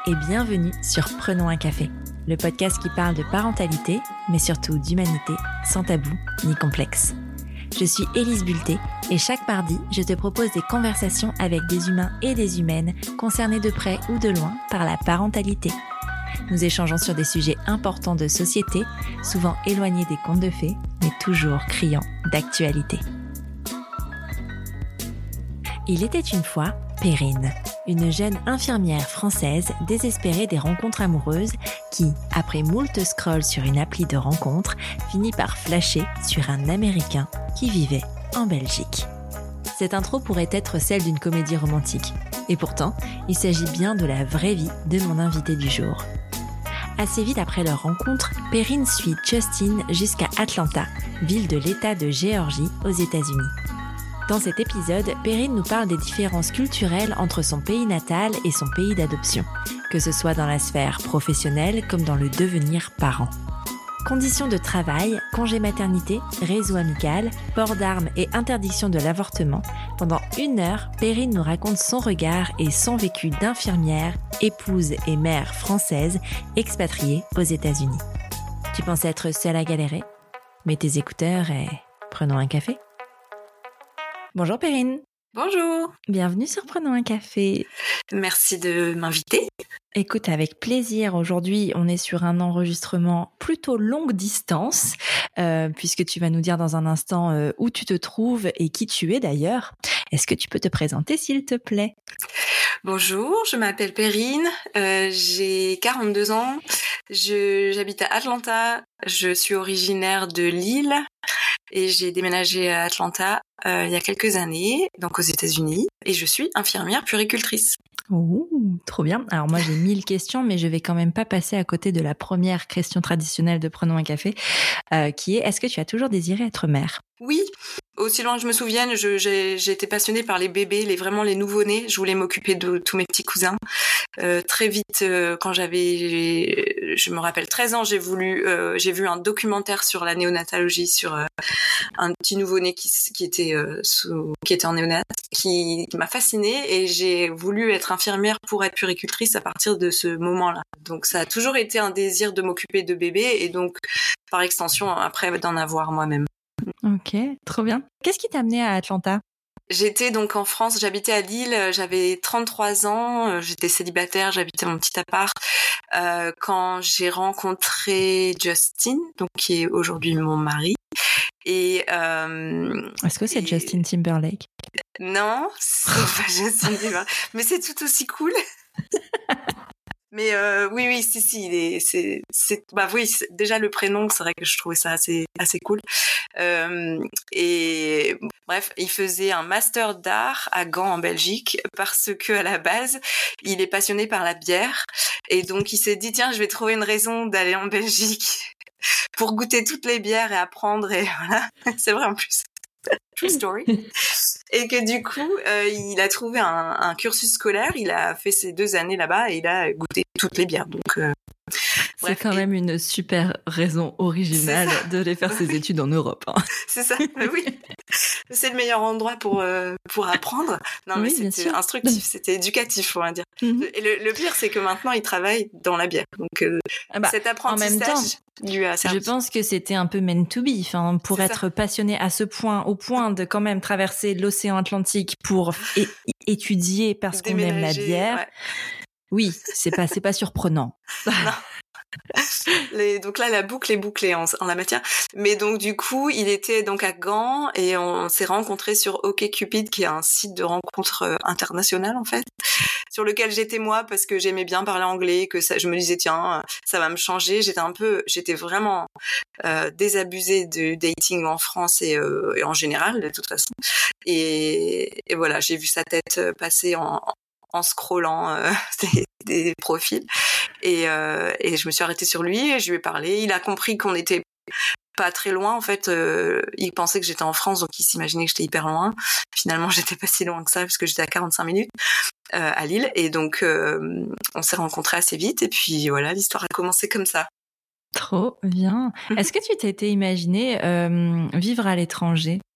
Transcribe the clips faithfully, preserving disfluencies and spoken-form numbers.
et bienvenue sur Prenons un café, le podcast qui parle de parentalité, mais surtout d'humanité, sans tabou ni complexe. Je suis Élise Bulté et chaque mardi, je te propose des conversations avec des humains et des humaines concernés de près ou de loin par la parentalité. Nous échangeons sur des sujets importants de société, souvent éloignés des contes de fées, mais toujours criants d'actualité. Il était une fois Perrine, une jeune infirmière française désespérée des rencontres amoureuses qui, après moult scrolls sur une appli de rencontres, finit par flasher sur un Américain qui vivait en Belgique. Cette intro pourrait être celle d'une comédie romantique. Et pourtant, il s'agit bien de la vraie vie de mon invité du jour. Assez vite après leur rencontre, Perrine suit Justin jusqu'à Atlanta, ville de l'État de Géorgie aux États-Unis. Dans cet épisode, Perrine nous parle des différences culturelles entre son pays natal et son pays d'adoption, que ce soit dans la sphère professionnelle comme dans le devenir parent. Conditions de travail, congé maternité, réseau amical, port d'armes et interdiction de l'avortement. Pendant une heure, Perrine nous raconte son regard et son vécu d'infirmière, épouse et mère française expatriée aux États-Unis. Tu pensais être seule à galérer ? Mets tes écouteurs et prenons un café. Bonjour Perrine. Bonjour. Bienvenue sur Prenons un café. Merci de m'inviter. Écoute, avec plaisir. Aujourd'hui, on est sur un enregistrement plutôt longue distance, euh, puisque tu vas nous dire dans un instant euh, où tu te trouves et qui tu es d'ailleurs. Est-ce que tu peux te présenter, s'il te plaît ? Bonjour, je m'appelle Perrine, euh, j'ai quarante-deux ans, je, j'habite à Atlanta, je suis originaire de Lille et j'ai déménagé à Atlanta euh, il y a quelques années, donc aux États-Unis, et je suis infirmière puéricultrice. Oh, trop bien. Alors moi j'ai mille questions, mais je vais quand même pas passer à côté de la première question traditionnelle de Prenons un café, euh, qui est: est-ce que tu as toujours désiré être mère ? Oui, aussi loin que je me souvienne, je, j'ai, j'ai été passionnée par les bébés, les vraiment les nouveau-nés. Je voulais m'occuper de tous mes petits cousins. Euh, très vite, euh, quand j'avais, je me rappelle, treize ans, j'ai voulu, euh, j'ai vu un documentaire sur la néonatologie, sur euh, un petit nouveau-né qui, qui était euh, sous, qui était en néonat, qui, qui m'a fascinée, et j'ai voulu être infirmière pour être puéricultrice à partir de ce moment-là. Donc ça a toujours été un désir de m'occuper de bébés, et donc par extension après d'en avoir moi-même. Ok, trop bien. Qu'est-ce qui t'a amené à Atlanta ? J'étais donc en France, j'habitais à Lille, j'avais trente-trois ans, j'étais célibataire, j'habitais mon petit appart euh, quand j'ai rencontré Justin, donc qui est aujourd'hui mon mari. Et euh, est-ce que c'est et... Justin Timberlake ? Non, c'est pas Justin Timberlake, mais c'est tout aussi cool. Mais euh, oui, oui, si, si, il est, c'est, c'est, bah oui, c'est, déjà le prénom, c'est vrai que je trouvais ça assez, assez cool. Euh, et bref, il faisait un master d'art à Gand en Belgique parce que à la base, il est passionné par la bière, et donc il s'est dit tiens, je vais trouver une raison d'aller en Belgique pour goûter toutes les bières et apprendre, et voilà, c'est vrai en plus. True story. Et que du coup, euh, il a trouvé un, un cursus scolaire, il a fait ses deux années là-bas et il a goûté toutes les bières. Donc, euh, c'est bref, quand et... même une super raison originale de les faire ses études en Europe. Hein. C'est ça, oui. C'est le meilleur endroit pour euh, pour apprendre. Non, mais oui, c'était instructif, c'était éducatif, on va dire. Mm-hmm. Et le, le pire, c'est que maintenant, il travaille dans la bière. Donc, euh, ah bah, cet apprentissage en même temps, lui a servi. Je pense que c'était un peu meant to be. Enfin, pour c'est être ça. passionné à ce point, au point de quand même traverser l'océan Atlantique pour é- étudier parce qu'on aime la bière. Ouais. Oui, c'est pas c'est pas surprenant. Non. Les, donc là, la boucle est bouclée en, en la matière. Mais donc du coup, il était donc à Gand et on s'est rencontrés sur OkCupid, qui est un site de rencontres euh, international en fait, sur lequel j'étais moi parce que j'aimais bien parler anglais, que ça, je me disais tiens, ça va me changer. J'étais un peu, j'étais vraiment euh, désabusée de dating en France et, euh, et en général de toute façon. Et, et voilà, j'ai vu sa tête passer en en scrollant euh, des, des profils, et, euh, et je me suis arrêtée sur lui et je lui ai parlé. Il a compris qu'on était pas très loin en fait. Euh, il pensait que j'étais en France, donc il s'imaginait que j'étais hyper loin. Finalement, j'étais pas si loin que ça parce que j'étais à quarante-cinq minutes euh, à Lille, et donc euh, on s'est rencontrés assez vite et puis voilà, l'histoire a commencé comme ça. Trop bien. Est-ce que tu t'étais imaginé euh, vivre à l'étranger ?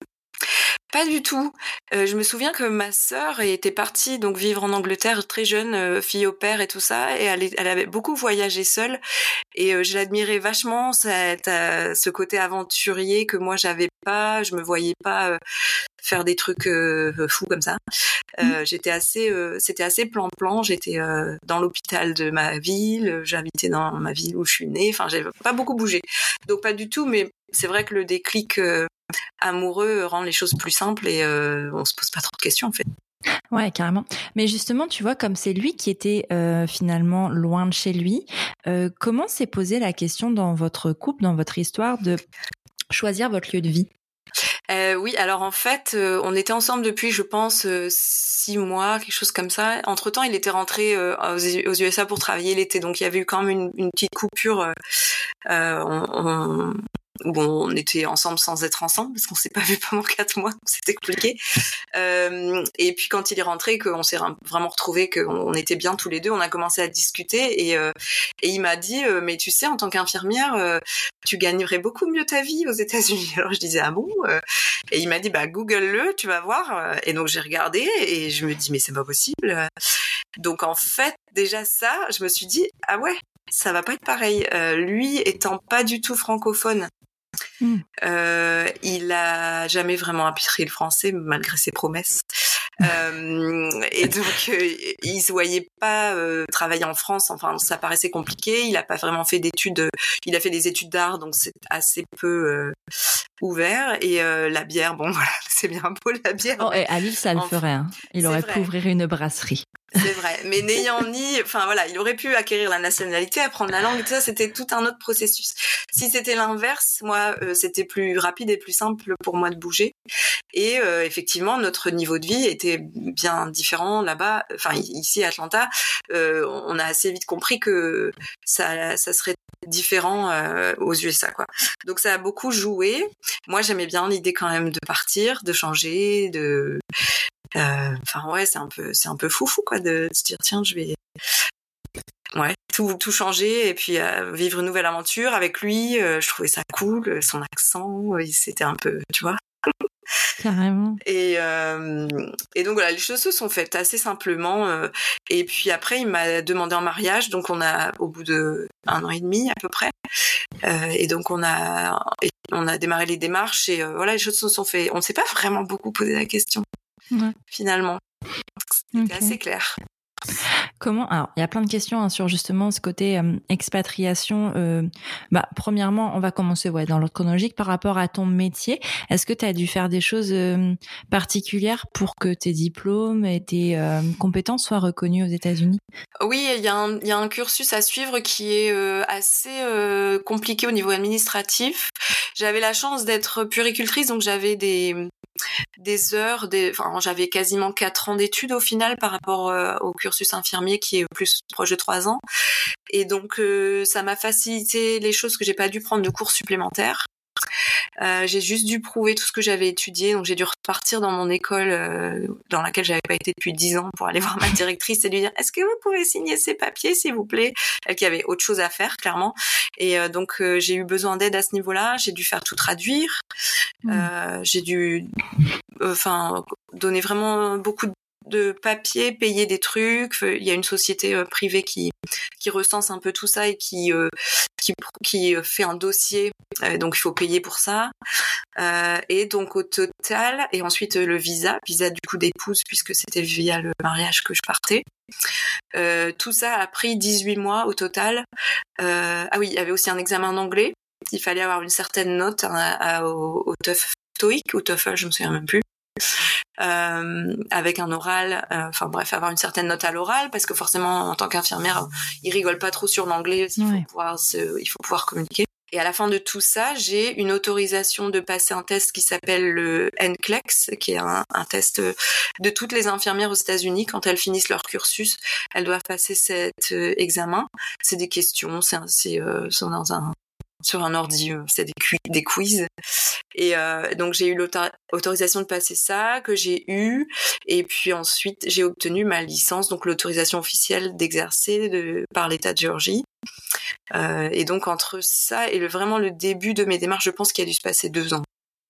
Pas du tout. Euh, je me souviens que ma sœur était partie donc vivre en Angleterre très jeune, euh, fille au père et tout ça, et elle, est, elle avait beaucoup voyagé seule. Et euh, je l'admirais vachement, cette, euh, ce côté aventurier que moi j'avais pas. Je me voyais pas euh, faire des trucs euh, fous comme ça. Euh, mmh. J'étais assez, euh, c'était assez plan-plan. J'étais euh, dans l'hôpital de ma ville, j'habitais dans ma ville où je suis née. Enfin, j'avais pas beaucoup bougé, donc pas du tout. Mais c'est vrai que le déclic euh, amoureux rend les choses plus simples et euh, on se pose pas trop de questions en fait. Ouais, carrément. Mais justement, tu vois, comme c'est lui qui était euh, finalement loin de chez lui, euh, comment s'est posée la question dans votre couple, dans votre histoire, de choisir votre lieu de vie ? Euh, oui, alors en fait, euh, on était ensemble depuis, je pense, euh, six mois, quelque chose comme ça. Entre-temps, il était rentré euh, aux, aux U S A pour travailler l'été, donc il y avait eu quand même une, une petite coupure. Euh, euh, on, on, où on était ensemble sans être ensemble, parce qu'on s'est pas vu pendant quatre mois, donc c'était compliqué. Euh, et puis quand il est rentré, qu'on s'est vraiment retrouvés, qu'on était bien tous les deux, on a commencé à discuter et, euh, et il m'a dit euh, mais tu sais, en tant qu'infirmière, euh, tu gagnerais beaucoup mieux ta vie aux États-Unis. Alors je disais ah bon euh, et il m'a dit bah Google-le, tu vas voir. Et donc j'ai regardé et je me dis mais c'est pas possible. Donc en fait déjà ça, je me suis dit ah ouais, ça va pas être pareil. Euh, lui étant pas du tout francophone. Mmh. Euh, il a jamais vraiment appris le français malgré ses promesses. Euh, et donc euh, il se voyait pas euh, travailler en France. Enfin, ça paraissait compliqué. Il a pas vraiment fait d'études. Il a fait des études d'art, donc c'est assez peu euh, ouvert. Et euh, la bière, bon voilà, c'est bien beau la bière. Oh, et à Lille, ça le ferait. Hein. Il aurait pu ouvrir une brasserie. C'est vrai, mais n'ayant ni, enfin voilà, il aurait pu acquérir la nationalité, apprendre la langue et tout ça, c'était tout un autre processus. Si c'était l'inverse, moi, euh, c'était plus rapide et plus simple pour moi de bouger. Et euh, effectivement, notre niveau de vie était bien différent là-bas. Enfin, ici à Atlanta, euh, on a assez vite compris que ça, ça serait différent euh, aux U S A, quoi. Donc ça a beaucoup joué. Moi, j'aimais bien l'idée quand même de partir, de changer, de enfin euh, ouais, c'est un peu c'est un peu foufou quoi de, de se dire tiens, je vais ouais tout tout changer et puis euh, vivre une nouvelle aventure avec lui. Euh, je trouvais ça cool, son accent, c'était un peu, tu vois. Carrément. Et euh, et donc voilà, les choses se sont faites assez simplement. Euh, et puis après, il m'a demandé en mariage, donc on a au bout de un an et demi à peu près. Euh, et donc on a on a démarré les démarches et euh, voilà, les choses se sont faites. On ne s'est pas vraiment beaucoup posé la question. Ouais. Finalement, c'était okay. assez clair. Comment, alors il y a plein de questions hein, sur justement ce côté euh, expatriation. Euh, bah premièrement, on va commencer ouais dans l'ordre chronologique par rapport à ton métier. Est-ce que tu as dû faire des choses euh, particulières pour que tes diplômes et tes euh, compétences soient reconnus aux États-Unis ? Oui, il y a un il y a un cursus à suivre qui est euh, assez euh, compliqué au niveau administratif. J'avais la chance d'être puéricultrice, donc j'avais des des heures, des, enfin, j'avais quasiment quatre ans d'études au final par rapport euh, au cursus infirmier qui est plus proche de trois ans. Et donc, euh, ça m'a facilité les choses que j'ai pas dû prendre de cours supplémentaires. Euh, j'ai juste dû prouver tout ce que j'avais étudié, donc j'ai dû repartir dans mon école euh, dans laquelle j'avais pas été depuis dix ans pour aller voir ma directrice et lui dire est-ce que vous pouvez signer ces papiers s'il vous plaît, elle qui avait autre chose à faire clairement. Et euh, donc euh, j'ai eu besoin d'aide à ce niveau-là, j'ai dû faire tout traduire, mmh. euh, j'ai dû enfin euh, donner vraiment beaucoup de de papier, payer des trucs. Il y a une société euh, privée qui qui recense un peu tout ça et qui euh, qui qui fait un dossier. Euh, donc il faut payer pour ça. Euh, et donc au total, et ensuite euh, le visa, visa du coup d'épouse puisque c'était via le mariage que je partais. Euh, tout ça a pris dix-huit mois au total. Euh, ah oui, il y avait aussi un examen en anglais. Il fallait avoir une certaine note hein, à, à, au, au TOEIC ou TOEFL, je me souviens même plus. Euh, avec un oral, enfin euh, bref, avoir une certaine note à l'oral, parce que forcément, en tant qu'infirmière, ils rigolent pas trop sur l'anglais, il faut, ouais. pouvoir se, il faut pouvoir communiquer. Et à la fin de tout ça, j'ai une autorisation de passer un test qui s'appelle le N C L E X, qui est un, un test de toutes les infirmières aux États-Unis. Quand elles finissent leur cursus, elles doivent passer cet euh, examen. C'est des questions, c'est, c'est, euh, c'est dans un sur un ordi, c'est des, cu- des quiz. Et euh, donc j'ai eu l'autorisation de passer ça, que j'ai eu, et puis ensuite j'ai obtenu ma licence, donc l'autorisation officielle d'exercer de, par l'État de Géorgie. Euh, et donc entre ça et le, vraiment le début de mes démarches, je pense qu'il a dû se passer deux ans.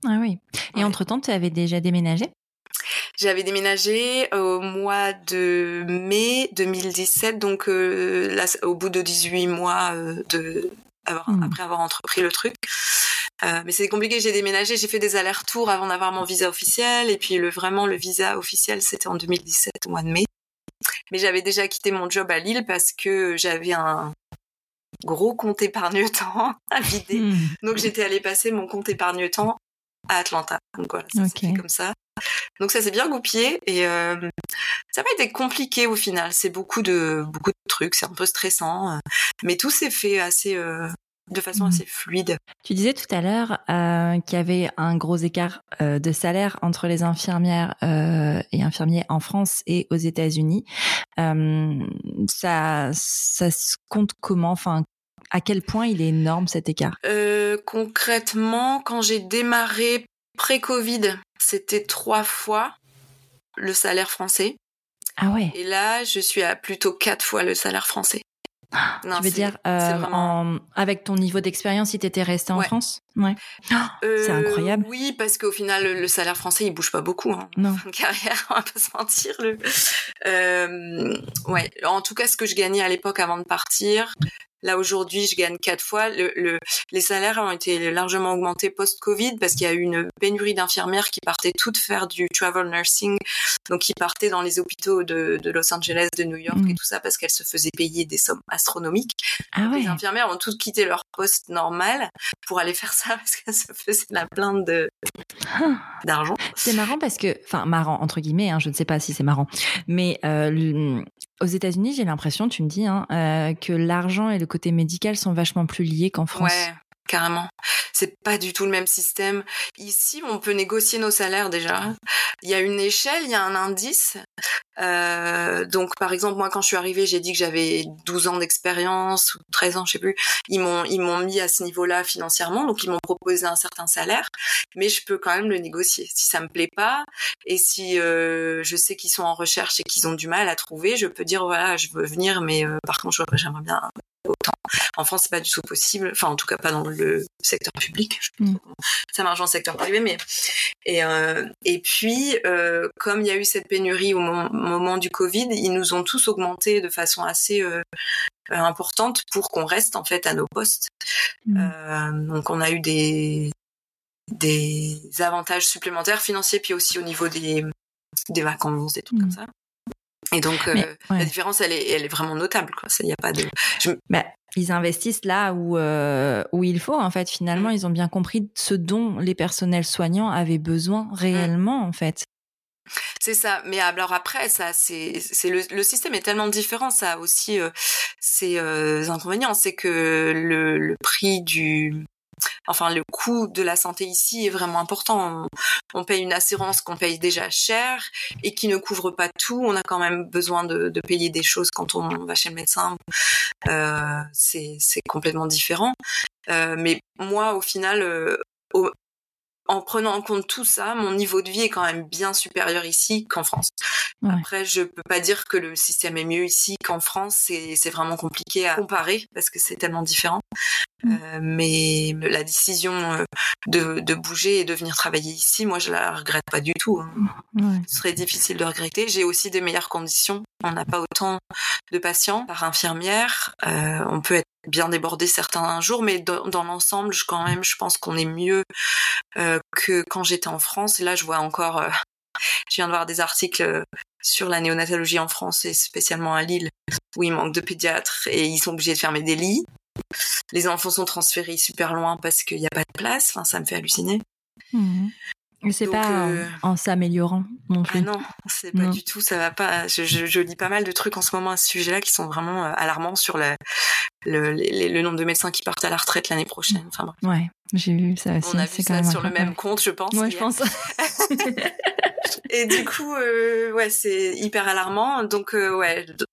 Ah oui. Et ouais. Entre-temps, tu avais déjà déménagé ? J'avais déménagé au mois de mai deux mille dix-sept, donc euh, là, au bout de dix-huit mois euh, de, avoir, mmh. après avoir entrepris le truc. Euh, mais c'est compliqué, j'ai déménagé, j'ai fait des allers-retours avant d'avoir mon visa officiel, et puis le, vraiment le visa officiel, c'était en deux mille dix-sept, au mois de mai. Mais j'avais déjà quitté mon job à Lille parce que j'avais un gros compte épargne-temps à vider. Mmh. Donc j'étais allée passer mon compte épargne-temps à Atlanta. Donc voilà, ça okay. s'est fait comme ça. Donc ça s'est bien goupillé et euh, ça n'a pas été compliqué au final. C'est beaucoup de beaucoup de trucs, c'est un peu stressant, euh, mais tout s'est fait assez euh, de façon mmh. assez fluide. Tu disais tout à l'heure euh, qu'il y avait un gros écart euh, de salaire entre les infirmières euh, et infirmiers en France et aux États-Unis. Euh, ça, ça se compte comment ? Enfin, à quel point il est énorme cet écart ? euh, Concrètement, quand j'ai démarré pré-Covid, c'était trois fois le salaire français. Ah ouais. Et là, je suis à plutôt quatre fois le salaire français. Non, tu veux dire euh, vraiment... en... avec ton niveau d'expérience, si t'étais restée en ouais. France ? Ouais. Oh, euh, c'est incroyable. Oui, parce qu'au final, le, le salaire français, il bouge pas beaucoup. Hein. Non. En carrière, on va pas se mentir. Le... Euh, ouais. En tout cas, ce que je gagnais à l'époque avant de partir. Là, aujourd'hui, je gagne quatre fois. Le, le, les salaires ont été largement augmentés post-Covid parce qu'il y a eu une pénurie d'infirmières qui partaient toutes faire du travel nursing, donc qui partaient dans les hôpitaux de, de Los Angeles, de New York mmh. et tout ça parce qu'elles se faisaient payer des sommes astronomiques. Ah ouais. Les infirmières ont toutes quitté leur poste normal pour aller faire ça parce qu'elles se faisaient la plainte de, ah. d'argent. C'est marrant parce que, enfin, marrant, entre guillemets, hein, je ne sais pas si c'est marrant, mais euh, le, aux États-Unis, j'ai l'impression, tu me dis, hein, euh, que l'argent et le côté médical sont vachement plus liés qu'en France. Ouais, carrément. C'est pas du tout le même système. Ici, on peut négocier nos salaires déjà. Il y a une échelle, il y a un indice. Euh, donc, par exemple, moi, quand je suis arrivée, j'ai dit que j'avais douze ans d'expérience ou treize ans, je sais plus. Ils m'ont, ils m'ont mis à ce niveau-là financièrement, donc ils m'ont proposé un certain salaire, mais je peux quand même le négocier. Si ça me plaît pas et si euh, je sais qu'ils sont en recherche et qu'ils ont du mal à trouver, je peux dire voilà, je veux venir, mais euh, par contre, j'aimerais bien autant. En France, c'est pas du tout possible. Enfin, en tout cas, pas dans le secteur public. Je sais pas trop comment ça marche dans le secteur privé, mais et euh, et puis euh, comme il y a eu cette pénurie au moment, moment du Covid, ils nous ont tous augmenté de façon assez euh, importante pour qu'on reste en fait à nos postes. Mmh. Euh, donc, on a eu des des avantages supplémentaires financiers, puis aussi au niveau des des vacances, des trucs mmh. comme ça. Et donc, euh, ouais. la différence, elle est, elle est vraiment notable, quoi. Il y a pas de. Je... Bah, ils investissent là où euh, où il faut. En fait, finalement, mmh. ils ont bien compris ce dont les personnels soignants avaient besoin réellement, mmh. en fait. C'est ça. Mais alors après, ça, c'est, c'est le, le système est tellement différent. Ça a aussi euh, ses euh, inconvénients. C'est que le, le prix du Enfin, le coût de la santé ici est vraiment important. On, on paye une assurance qu'on paye déjà cher et qui ne couvre pas tout. On a quand même besoin de, de payer des choses quand on va chez le médecin. Euh, c'est, c'est complètement différent. Euh, mais moi, au final, euh, au, en prenant en compte tout ça, mon niveau de vie est quand même bien supérieur ici qu'en France. Ouais. Après, je peux pas dire que le système est mieux ici qu'en France. C'est, c'est vraiment compliqué à comparer parce que c'est tellement différent. Mmh. Euh, mais la décision de, de bouger et de venir travailler ici, moi, je la regrette pas du tout. Hein. Ouais. Ce serait difficile de regretter. J'ai aussi des meilleures conditions. On n'a pas autant de patients par infirmière. Euh, on peut être bien débordé certains jours, mais dans, dans l'ensemble, je, quand même, je pense qu'on est mieux euh, que quand j'étais en France. Et là, je vois encore, euh, je viens de voir des articles sur la néonatologie en France et spécialement à Lille, où il manque de pédiatres et ils sont obligés de fermer des lits. Les enfants sont transférés super loin parce qu'il n'y a pas de place. Enfin, ça me fait halluciner. Mmh. Mais c'est Donc, pas euh... en, en s'améliorant non plus. Ah non, c'est pas non. du tout, ça va pas. Je, je, je lis pas mal de trucs en ce moment à ce sujet-là qui sont vraiment euh, alarmants sur la, le, le, le nombre de médecins qui partent à la retraite l'année prochaine. Enfin, bref. Ouais, j'ai vu ça aussi. On a vu c'est ça quand même sur le même compte, je pense. Ouais, je pense. Et du coup, euh, ouais, c'est hyper alarmant. Donc, euh, ouais,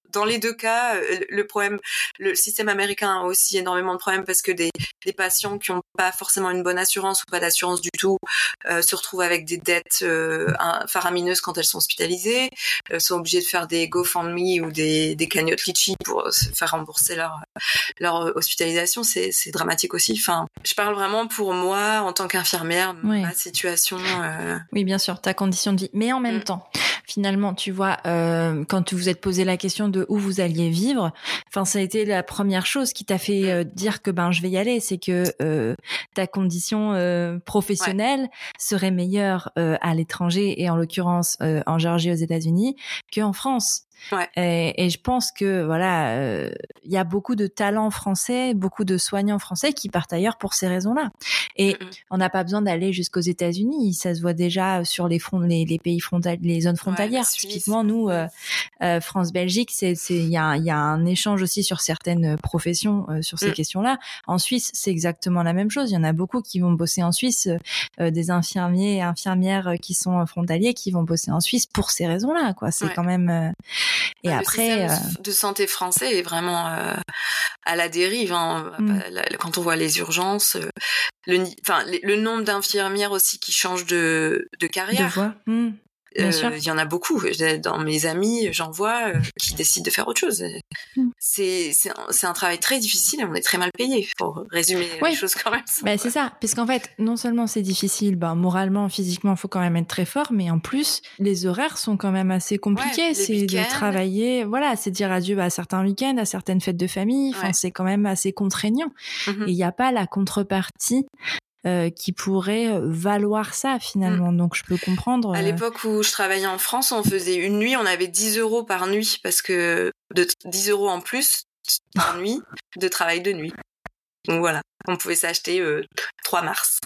dans les deux cas, le problème, le système américain a aussi énormément de problèmes parce que des, des patients qui n'ont pas forcément une bonne assurance ou pas d'assurance du tout euh, se retrouvent avec des dettes euh, faramineuses quand elles sont hospitalisées, euh, sont obligés de faire des GoFundMe ou des, des cagnottes Litchi pour se faire rembourser leur, leur hospitalisation. C'est, c'est dramatique aussi. Enfin, je parle vraiment pour moi en tant qu'infirmière, oui. ma situation. Euh... Oui, bien sûr, ta condition de vie. Mais en même mmh. temps, finalement, tu vois, euh, quand vous êtes posé la question de où vous alliez vivre, enfin, ça a été la première chose qui t'a fait euh, dire que ben je vais y aller, c'est que euh, ta condition euh, professionnelle ouais. serait meilleure euh, à l'étranger et en l'occurrence euh, en Géorgie aux États-Unis qu'en France. Ouais. Et, et je pense que voilà, il euh, y a beaucoup de talents français, beaucoup de soignants français qui partent ailleurs pour ces raisons-là. Et mm-hmm. on n'a pas besoin d'aller jusqu'aux États-Unis. Ça se voit déjà sur les fronts, les, les pays frontaliers, les zones frontalières. Ouais, typiquement, nous, euh, euh, France-Belgique, c'est, c'est, il y a, il y a un échange aussi sur certaines professions euh, sur ces mm. questions-là. En Suisse, c'est exactement la même chose. Il y en a beaucoup qui vont bosser en Suisse, euh, des infirmiers et infirmières qui sont frontaliers qui vont bosser en Suisse pour ces raisons-là. Quoi, c'est ouais. quand même. Euh, Et le après, système euh... de santé français est vraiment euh, à la dérive. Hein. Mm. Quand on voit les urgences, le, enfin, le nombre d'infirmières aussi qui changent de, de carrière. De voie. Mm. Bien sûr. Il y en a beaucoup. Dans mes amis, j'en vois euh, qui décident de faire autre chose. Mm. C'est, c'est, un, c'est un travail très difficile et on est très mal payé, pour résumer oui. les choses quand même. Bah, c'est ça. Parce qu'en fait, non seulement c'est difficile, bah, moralement, physiquement, il faut quand même être très fort, mais en plus, les horaires sont quand même assez compliqués. Ouais, c'est week-ends. De travailler, voilà, c'est dire adieu à certains week-ends, à certaines fêtes de famille. Enfin, ouais. c'est quand même assez contraignant. Mm-hmm. Et il n'y a pas la contrepartie Euh, qui pourrait valoir ça finalement. Mmh. Donc je peux comprendre. À l'époque où je travaillais en France, on faisait une nuit, on avait dix euros par nuit parce que de dix euros en plus par nuit de travail de nuit. Donc voilà, on pouvait s'acheter euh, trois Mars.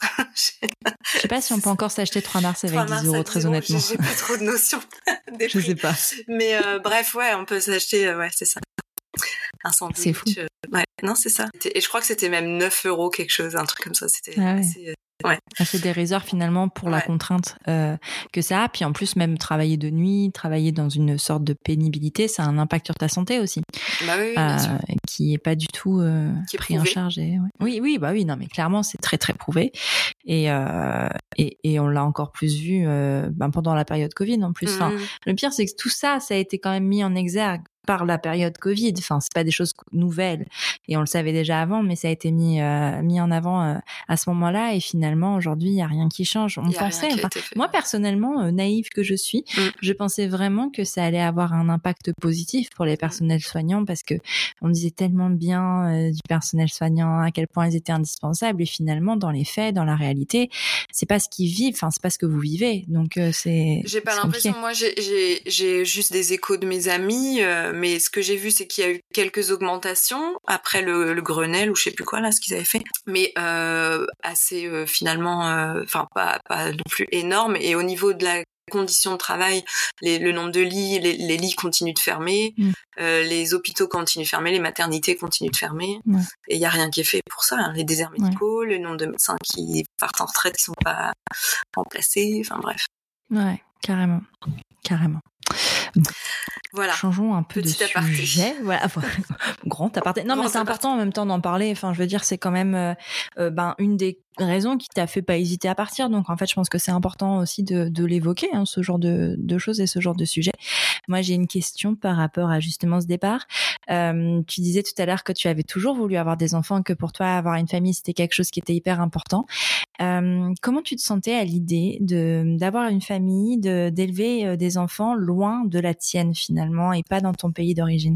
Je sais pas si on peut encore s'acheter trois Mars avec dix euros, très honnêtement. J'ai, j'ai pas trop de notion des Je prix. sais pas. Mais euh, bref, ouais, on peut s'acheter, euh, ouais, c'est ça. Un sandwich. C'est fou. Euh, ouais, non, c'est ça. Et je crois que c'était même neuf euros quelque chose, un truc comme ça. C'était ah ouais. assez, euh, ouais. assez dérisoire finalement pour ouais. la contrainte euh, que ça a. Puis en plus, même travailler de nuit, travailler dans une sorte de pénibilité, ça a un impact sur ta santé aussi. Bah oui, oui euh, bien sûr. Qui est pas du tout euh, qui est pris prouvé. en charge. Et, ouais. Oui, oui, bah oui, non, mais clairement, c'est très très prouvé. Et euh, et, et on l'a encore plus vu euh, ben, pendant la période Covid en plus. Mmh. Enfin, le pire, c'est que tout ça, ça a été quand même mis en exergue par la période Covid. Enfin, c'est pas des choses nouvelles et on le savait déjà avant, mais ça a été mis euh, mis en avant euh, à ce moment-là. Et finalement, aujourd'hui, il y a rien qui change. On pensait, enfin, moi personnellement, euh, naïve que je suis, mm. je pensais vraiment que ça allait avoir un impact positif pour les personnels soignants parce que on disait tellement bien euh, du personnel soignant, à quel point ils étaient indispensables. Et finalement, dans les faits, dans la réalité, c'est pas ce qu'ils vivent. Enfin, c'est pas ce que vous vivez. Donc euh, c'est. J'ai pas c'est l'impression. compliqué. Moi, j'ai j'ai j'ai juste des échos de mes amis. Euh, mais ce que j'ai vu, c'est qu'il y a eu quelques augmentations après le, le Grenelle ou je sais plus quoi là, ce qu'ils avaient fait, mais euh, assez euh, finalement, enfin euh, pas pas non plus énorme. Et au niveau de la condition de travail, les, le nombre de lits, les, les lits continuent de fermer, mmh. euh, les hôpitaux continuent de fermer, les maternités continuent de fermer, ouais. et il y a rien qui est fait pour ça. Hein. Les déserts médicaux, ouais. le nombre de médecins qui partent en retraite qui sont pas remplacés, enfin bref. Ouais, carrément, carrément. Voilà. Changeons un peu Petit de aparté. sujet. Voilà. Grand aparté. Non, Grand mais c'est aparté. important en même temps d'en parler. Enfin, je veux dire, c'est quand même euh, euh, ben une des raisons qui t'a fait pas hésiter à partir. Donc, en fait, je pense que c'est important aussi de, de l'évoquer, hein, ce genre de, de choses et ce genre de sujet. Moi, j'ai une question par rapport à justement ce départ. Euh, tu disais tout à l'heure que tu avais toujours voulu avoir des enfants, que pour toi, avoir une famille, c'était quelque chose qui était hyper important. Euh, comment tu te sentais à l'idée de d'avoir une famille, de d'élever euh, des enfants loin de la tienne finalement et pas dans ton pays d'origine?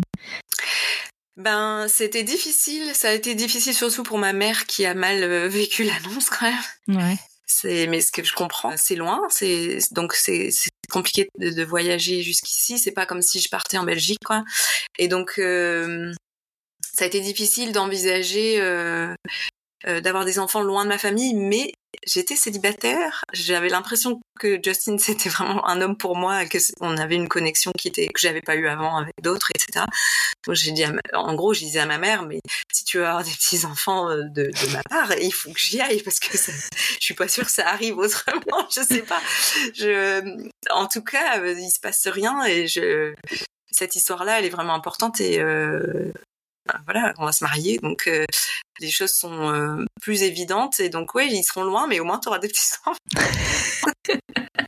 Ben, c'était difficile. Ça a été difficile surtout pour ma mère qui a mal euh, vécu l'annonce quand même. Ouais. C'est, mais ce que je comprends, c'est loin. C'est donc c'est, c'est compliqué de, de voyager jusqu'ici. C'est pas comme si je partais en Belgique, quoi. Et donc euh, ça a été difficile d'envisager euh, euh, d'avoir des enfants loin de ma famille, mais j'étais célibataire. J'avais l'impression que Justin c'était vraiment un homme pour moi, que on avait une connexion qui était que j'avais pas eu avant avec d'autres, et cetera. Donc j'ai dit, à ma, en gros, je disais à ma mère, mais si tu veux avoir des petits enfants de, de ma part, il faut que j'y aille parce que ça, je suis pas sûre que ça arrive autrement. Je sais pas. Je, en tout cas, il se passe rien et je. cette histoire-là, elle est vraiment importante et euh, voilà, on va se marier, donc euh, les choses sont euh, plus évidentes et donc ouais, ils seront loin, mais au moins t'auras des petits enfants.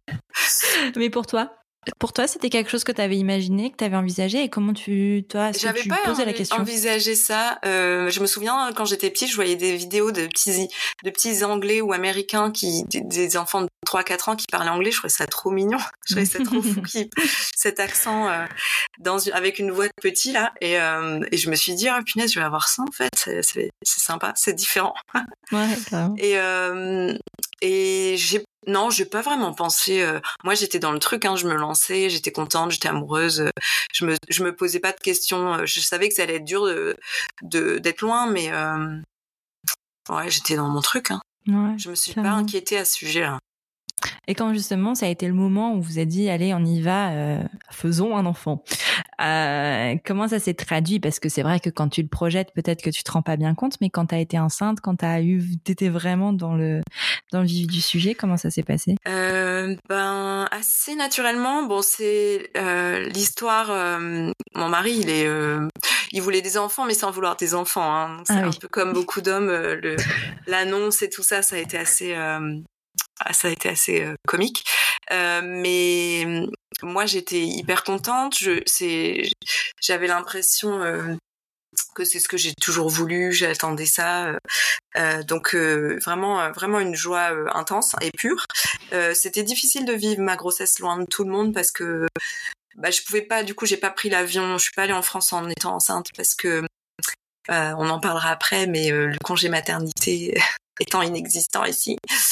Mais pour toi, pour toi, c'était quelque chose que tu avais imaginé, que tu avais envisagé, et comment tu, toi, est-ce J'avais que tu pas posais envi- la question? envisagé ça. Euh, je me souviens quand j'étais petite, je voyais des vidéos de petits, de petits Anglais ou Américains qui, des, des enfants de trois quatre ans qui parlaient anglais. Je trouvais ça trop mignon. Je trouvais ça trop fou, qui, cet accent euh, dans avec une voix de petit là. Et, euh, et je me suis dit, ah punaise, je vais avoir ça en fait. C'est, c'est, c'est sympa, c'est différent. Ouais, carrément. Et euh, et j'ai non, j'ai pas vraiment pensé. Euh, moi, j'étais dans le truc, hein, je me lançais, j'étais contente, j'étais amoureuse. Euh, je me, je me posais pas de questions. euh, Je savais que ça allait être dur de, de d'être loin, mais euh, ouais, j'étais dans mon truc. Hein. Ouais, Je me suis carrément. pas inquiétée à ce sujet-là. Et quand justement, ça a été le moment où vous vous êtes dit, allez, on y va, euh, faisons un enfant. Euh, comment ça s'est traduit? Parce que c'est vrai que quand tu le projettes, peut-être que tu te rends pas bien compte, mais quand t'as été enceinte, quand t'as eu, t'étais vraiment dans le, dans le vif du sujet, comment ça s'est passé? Euh, ben assez naturellement. Bon, c'est euh, l'histoire. Euh, mon mari, il est, euh, il voulait des enfants, mais sans vouloir des enfants. Hein. C'est Ah un oui. peu comme beaucoup d'hommes. Euh, le, l'annonce et tout ça, ça a été assez. Euh, ça a été assez euh, comique, euh, mais moi j'étais hyper contente. Je, c'est, j'avais l'impression euh, que c'est ce que j'ai toujours voulu. J'attendais ça, euh, donc euh, vraiment, vraiment une joie euh, intense et pure. Euh, c'était difficile de vivre ma grossesse loin de tout le monde parce que bah je pouvais pas. Du coup, j'ai pas pris l'avion. Je suis pas allée en France en étant enceinte parce que euh, on en parlera après, mais euh, le congé maternité étant inexistant ici,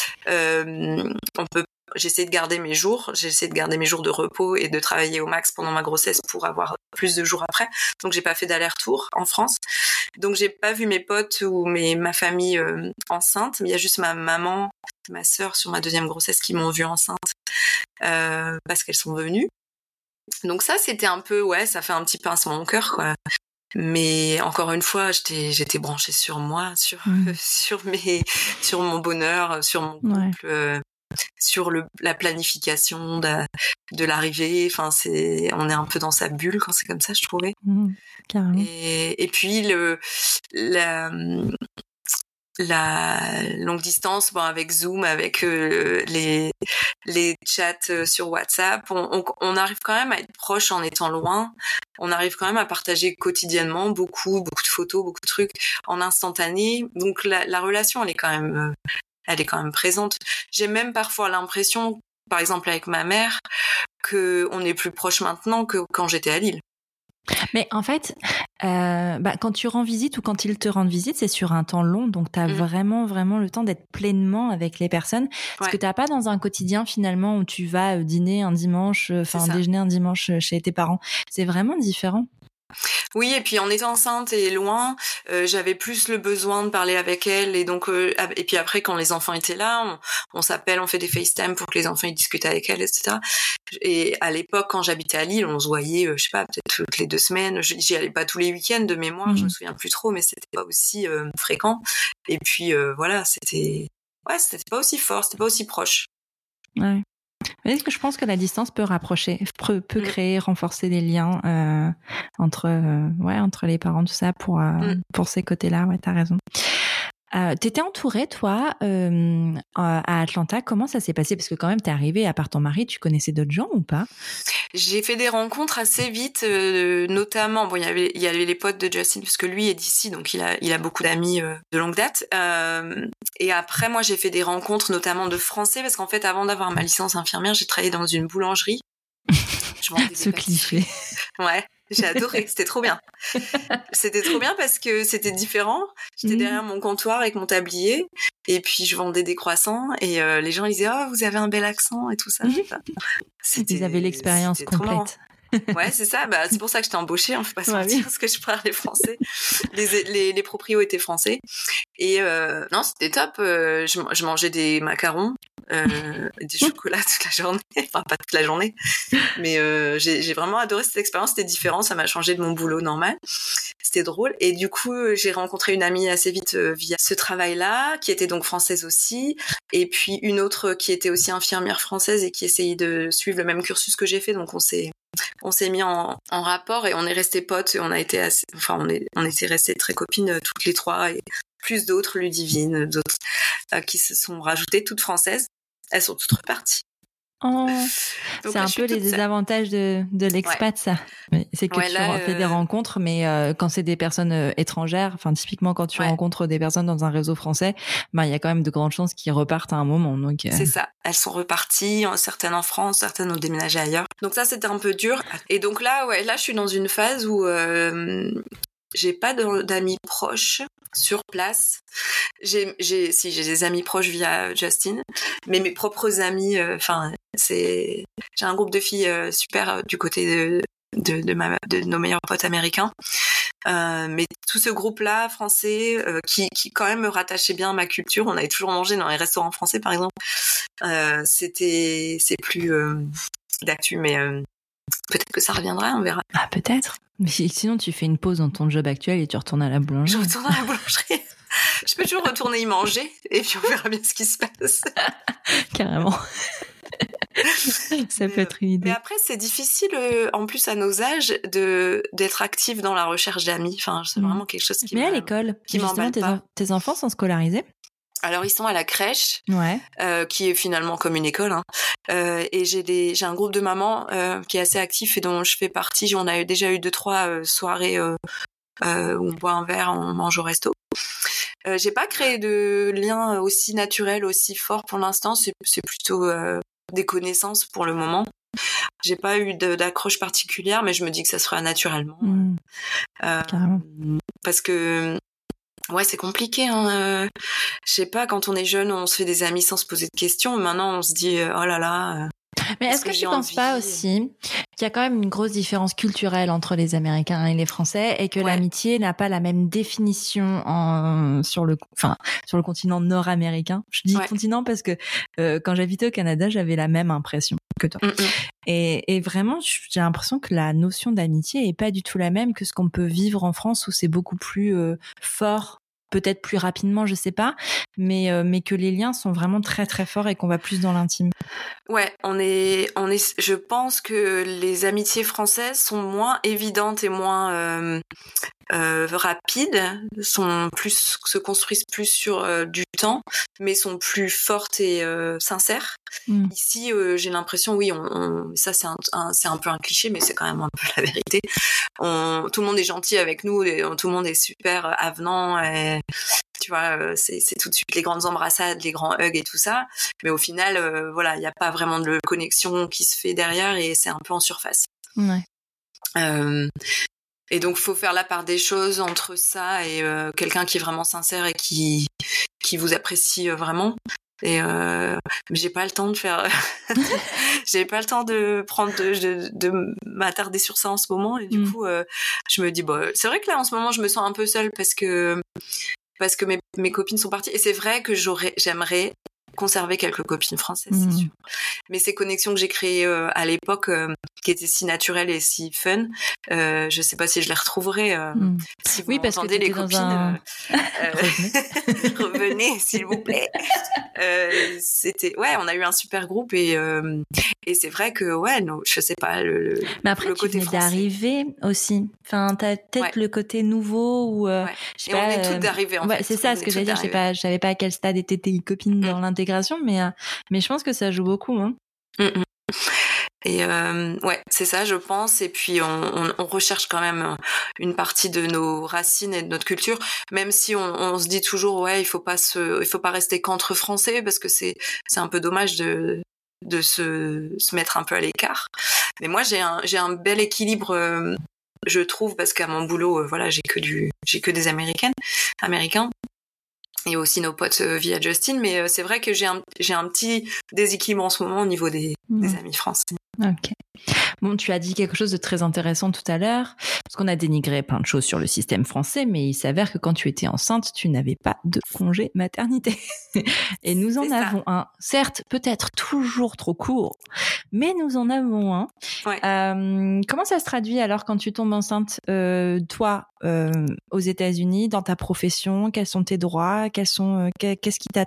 euh, on peut. J'ai essayé de garder mes jours, j'ai essayé de garder mes jours de repos et de travailler au max pendant ma grossesse pour avoir plus de jours après. Donc j'ai pas fait d'aller-retour en France. Donc j'ai pas vu mes potes ou mes ma famille euh, enceinte. Mais il y a juste ma maman, ma sœur sur ma deuxième grossesse qui m'ont vue enceinte euh, parce qu'elles sont venues. Donc ça c'était un peu ouais, ça fait un petit pincement au cœur quoi. Mais encore une fois, j'étais j'étais branchée sur moi, sur Mmh. sur mes sur mon bonheur, sur mon couple, Ouais. euh, sur le la planification de, de l'arrivée. Enfin, c'est on est un peu dans sa bulle quand c'est comme ça, je trouvais. Mmh. Carrément. Et et puis le la la longue distance, bon, avec Zoom, avec euh, les les chats sur WhatsApp, on, on, on arrive quand même à être proche en étant loin. On arrive quand même à partager quotidiennement beaucoup, beaucoup de photos, beaucoup de trucs en instantané. Donc la, la relation, elle est quand même, elle est quand même présente. J'ai même parfois l'impression, par exemple avec ma mère, que on est plus proche maintenant que quand j'étais à Lille. Mais en fait, euh, bah, quand tu rends visite ou quand ils te rendent visite, c'est sur un temps long, donc tu as mmh. vraiment, vraiment le temps d'être pleinement avec les personnes. Parce ouais. que tu n'as pas dans un quotidien finalement où tu vas dîner un dimanche, enfin déjeuner un dimanche chez tes parents. C'est vraiment différent. Oui, et puis en étant enceinte et loin, euh, j'avais plus le besoin de parler avec elle, et donc euh, et puis après quand les enfants étaient là, on, on s'appelle, on fait des FaceTime pour que les enfants ils discutent avec elle, et cetera. Et à l'époque, quand j'habitais à Lille, on se voyait, euh, je sais pas, peut-être toutes les deux semaines. J'y allais pas tous les week-ends de mémoire, mmh. je me souviens plus trop, mais c'était pas aussi euh, fréquent. Et puis euh, voilà, c'était ouais, c'était pas aussi fort, c'était pas aussi proche. Ouais. Est-ce que je pense que la distance peut rapprocher, peut, peut créer, renforcer des liens euh, entre, euh, ouais, entre les parents, tout ça, pour, euh, mm. pour ces côtés-là. Ouais, t'as raison. Euh, t'étais entourée, toi, euh, à Atlanta. Comment ça s'est passé? Parce que quand même, t'es arrivée, à part ton mari, tu connaissais d'autres gens ou pas? J'ai fait des rencontres assez vite, euh, notamment, bon, il y avait, il y avait les potes de Justin, puisque lui est d'ici, donc il a, il a beaucoup d'amis euh, de longue date. Euh, et après, moi, j'ai fait des rencontres, notamment de Français, parce qu'en fait, avant d'avoir ma licence infirmière, j'ai travaillé dans une boulangerie. Je vendais Ce cliché. Ouais. J'ai adoré, c'était trop bien. C'était trop bien parce que c'était différent. J'étais mmh. derrière mon comptoir avec mon tablier et puis je vendais des croissants et euh, les gens ils disaient « Oh, vous avez un bel accent » et tout ça. C'était, Ils avaient l'expérience complète. Ouais, c'est ça. Bah, c'est pour ça que j'étais embauchée. On ne peut pas se mentir, parce que je parlais français. Les, les, les proprios étaient français. Et euh, non, c'était top. Euh, je, je mangeais des macarons, euh, des chocolats toute la journée. Enfin, pas toute la journée. Mais euh, j'ai, j'ai vraiment adoré cette expérience. C'était différent. Ça m'a changé de mon boulot normal. C'était drôle. Et du coup, j'ai rencontré une amie assez vite euh, via ce travail-là, qui était donc française aussi. Et puis une autre qui était aussi infirmière française et qui essayait de suivre le même cursus que j'ai fait. Donc on s'est on s'est mis en, en rapport et on est restés potes et on a été assez, enfin on est on était restés très copines toutes les trois et plus d'autres Ludivine, d'autres euh, qui se sont rajoutées, toutes françaises. Elles sont toutes reparties. Oh, c'est là, un peu les désavantages de, de l'expat, ouais. Ça. C'est que ouais, tu là, fais euh... des rencontres, mais euh, quand c'est des personnes euh, étrangères, enfin typiquement quand tu ouais. rencontres des personnes dans un réseau français, ben il y a quand même de grandes chances qu'ils repartent à un moment. Donc euh... c'est ça. Elles sont reparties, certaines en France, certaines ont déménagé ailleurs. Donc ça c'était un peu dur. Et donc là, ouais, là je suis dans une phase où euh, j'ai pas d'amis proches sur place. J'ai, j'ai, si j'ai des amis proches via Justin, mais mes propres amis, enfin, euh, c'est, j'ai un groupe de filles euh, super euh, du côté de de, de, ma, de nos meilleurs potes américains. Euh, mais tout ce groupe-là français, euh, qui, qui quand même me rattachait bien à ma culture, on avait toujours mangé dans les restaurants français, par exemple. Euh, c'était, c'est plus euh, d'actu, mais euh, peut-être que ça reviendra, on verra. Ah, peut-être. Mais sinon, tu fais une pause dans ton job actuel et tu retournes à la boulangerie. Je retourne à la boulangerie. Je peux toujours retourner y manger et puis on verra bien ce qui se passe. Carrément. Ça mais, peut être une idée. Mais après, c'est difficile, euh, en plus à nos âges, de d'être active dans la recherche d'amis. Enfin, c'est mmh. vraiment quelque chose qui. Mais à l'école, qui m'emballe tes, pas. Tes enfants sont scolarisés? Alors ils sont à la crèche, ouais. euh, qui est finalement comme une école. Hein. Euh, et j'ai des, j'ai un groupe de mamans euh, qui est assez actif et dont je fais partie. On a déjà eu deux trois euh, soirées euh, euh, où on boit un verre, on mange au resto. Euh, j'ai pas créé de lien aussi naturel, aussi fort pour l'instant. C'est, c'est plutôt euh, des connaissances pour le moment. J'ai pas eu de, d'accroche particulière, mais je me dis que ça se fera naturellement. Mmh. Euh, parce que ouais, c'est compliqué. Hein. Euh, je sais pas, quand on est jeune, on se fait des amis sans se poser de questions. Maintenant, on se dit oh là là. Euh, Mais est-ce que, que tu penses pas aussi qu'il y a quand même une grosse différence culturelle entre les Américains et les Français et que ouais. l'amitié n'a pas la même définition en, sur le, enfin, sur le continent nord-américain? Je dis ouais. continent parce que euh, quand j'habitais au Canada, j'avais la même impression que toi. Mm-mm. Et, et vraiment, j'ai l'impression que la notion d'amitié est pas du tout la même que ce qu'on peut vivre en France où c'est beaucoup plus euh, fort. Peut-être plus rapidement, je sais pas, mais euh, mais que les liens sont vraiment très très forts et qu'on va plus dans l'intime. Ouais, on est on est je pense que les amitiés françaises sont moins évidentes et moins euh, euh, rapides, sont plus se construisent plus sur euh, du temps, mais sont plus fortes et euh, sincères. Mm. Ici, euh, j'ai l'impression, oui, on, on ça c'est un, un c'est un peu un cliché, mais c'est quand même un peu la vérité. On, tout le monde est gentil avec nous, et, tout le monde est super avenant. Et, tu vois, c'est, c'est tout de suite les grandes embrassades, les grands hugs et tout ça. Mais au final, euh, voilà, il n'y a pas vraiment de connexion qui se fait derrière et c'est un peu en surface. Ouais. Euh, et donc, faut faire la part des choses entre ça et euh, quelqu'un qui est vraiment sincère et qui qui vous apprécie vraiment. Et euh, mais j'ai pas le temps de faire, j'ai pas le temps de prendre, de, de, de m'attarder sur ça en ce moment. Et du mmh. coup, euh, je me dis, bon, c'est vrai que là, en ce moment, je me sens un peu seule parce que parce que mes mes copines sont parties. Et c'est vrai que j'aurais, j'aimerais conserver quelques copines françaises, mmh. c'est sûr. Mais ces connexions que j'ai créées euh, à l'époque, euh, qui étaient si naturelles et si fun, euh, je sais pas si je les retrouverai. Euh, mmh. Si vous oui, parce entendez que les copines, un... euh, revenez. revenez, s'il vous plaît. euh, c'était, ouais, on a eu un super groupe et euh, et c'est vrai que ouais, non, je sais pas le. le Mais après, le tu côté venais français. D'arriver aussi. Enfin, t'as peut-être ouais. le côté nouveau ou. Euh, ouais. je sais et pas, on est toutes euh... d'arriver en ouais, fait. c'est ça, on ce que j'allais dire. Je sais pas, je savais pas à quel stade étaient tes copines dans mmh. l'intégration, mais euh, mais je pense que ça joue beaucoup. Hein. Mmh. Et euh, ouais, c'est ça, je pense. Et puis on, on, on recherche quand même une partie de nos racines et de notre culture, même si on, on se dit toujours ouais, il faut pas se, il faut pas rester qu'entre Français parce que c'est c'est un peu dommage de de se se mettre un peu à l'écart. Mais moi j'ai un j'ai un bel équilibre, euh, je trouve, parce qu'à mon boulot, euh, voilà, j'ai que du j'ai que des Américaines, Américains. Et aussi nos potes euh, via Justin, mais euh, c'est vrai que j'ai un j'ai un petit déséquilibre en ce moment au niveau des, mmh. des amis français. Ok. Bon, tu as dit quelque chose de très intéressant tout à l'heure, parce qu'on a dénigré plein de choses sur le système français, mais il s'avère que quand tu étais enceinte, tu n'avais pas de congé maternité. Et nous en c'est avons ça. un. Certes, peut-être toujours trop court, mais nous en avons un. Ouais. Euh, comment ça se traduit alors quand tu tombes enceinte, euh, toi, euh, aux États-Unis, dans ta profession? Quels sont tes droits? Quels sont, euh, qu'est-ce qui t'attend?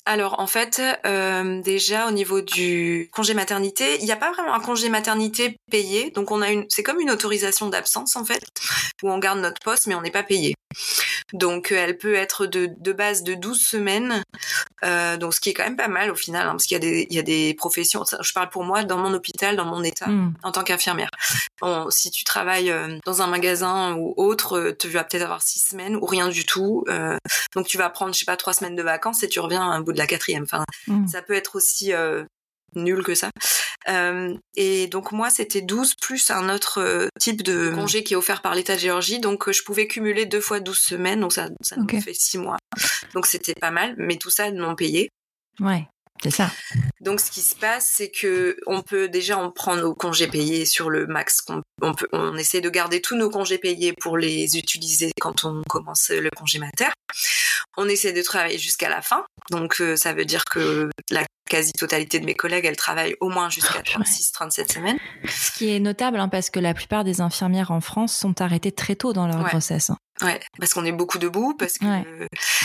Alors en fait, euh, déjà au niveau du congé maternité, il n'y a pas vraiment un congé maternité payé, donc on a une, c'est comme une autorisation d'absence en fait, où on garde notre poste mais on n'est pas payé. Donc elle peut être de, de base de douze semaines, euh, donc ce qui est quand même pas mal au final, hein, parce qu'il y a des, il y a des professions, je parle pour moi dans mon hôpital, dans mon état, mmh. en tant qu'infirmière. On, si tu travailles dans un magasin ou autre, tu vas peut-être avoir six semaines ou rien du tout, euh, donc tu vas prendre, je sais pas, trois semaines de vacances et tu reviens à bout de la quatrième. Enfin, mmh. ça peut être aussi euh, nul que ça. Euh, et donc moi c'était douze plus un autre euh, type de congé qui est offert par l'État de Géorgie, donc euh, je pouvais cumuler deux fois douze semaines, donc ça, ça okay. nous fait six mois, donc c'était pas mal, mais tout ça non payé. Ouais, c'est ça. Donc ce qui se passe c'est que on peut déjà on prend nos congés payés sur le max qu'on on peut, on essaie de garder tous nos congés payés pour les utiliser quand on commence le congé mater. On essaie de travailler jusqu'à la fin, donc euh, ça veut dire que la quasi-totalité de mes collègues, elles travaillent au moins jusqu'à trente-six trente-sept semaines. Ce qui est notable, hein, parce que la plupart des infirmières en France sont arrêtées très tôt dans leur ouais. grossesse. Ouais, parce qu'on est beaucoup debout, parce que... Ouais.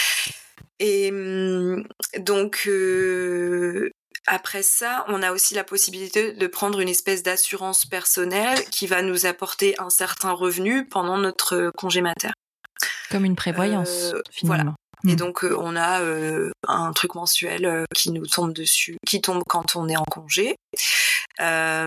Et donc... Euh... Après ça, on a aussi la possibilité de prendre une espèce d'assurance personnelle qui va nous apporter un certain revenu pendant notre congé mater. Comme une prévoyance, euh, finalement. Voilà. Et donc, euh, on a euh, un truc mensuel euh, qui nous tombe dessus, qui tombe quand on est en congé. Euh...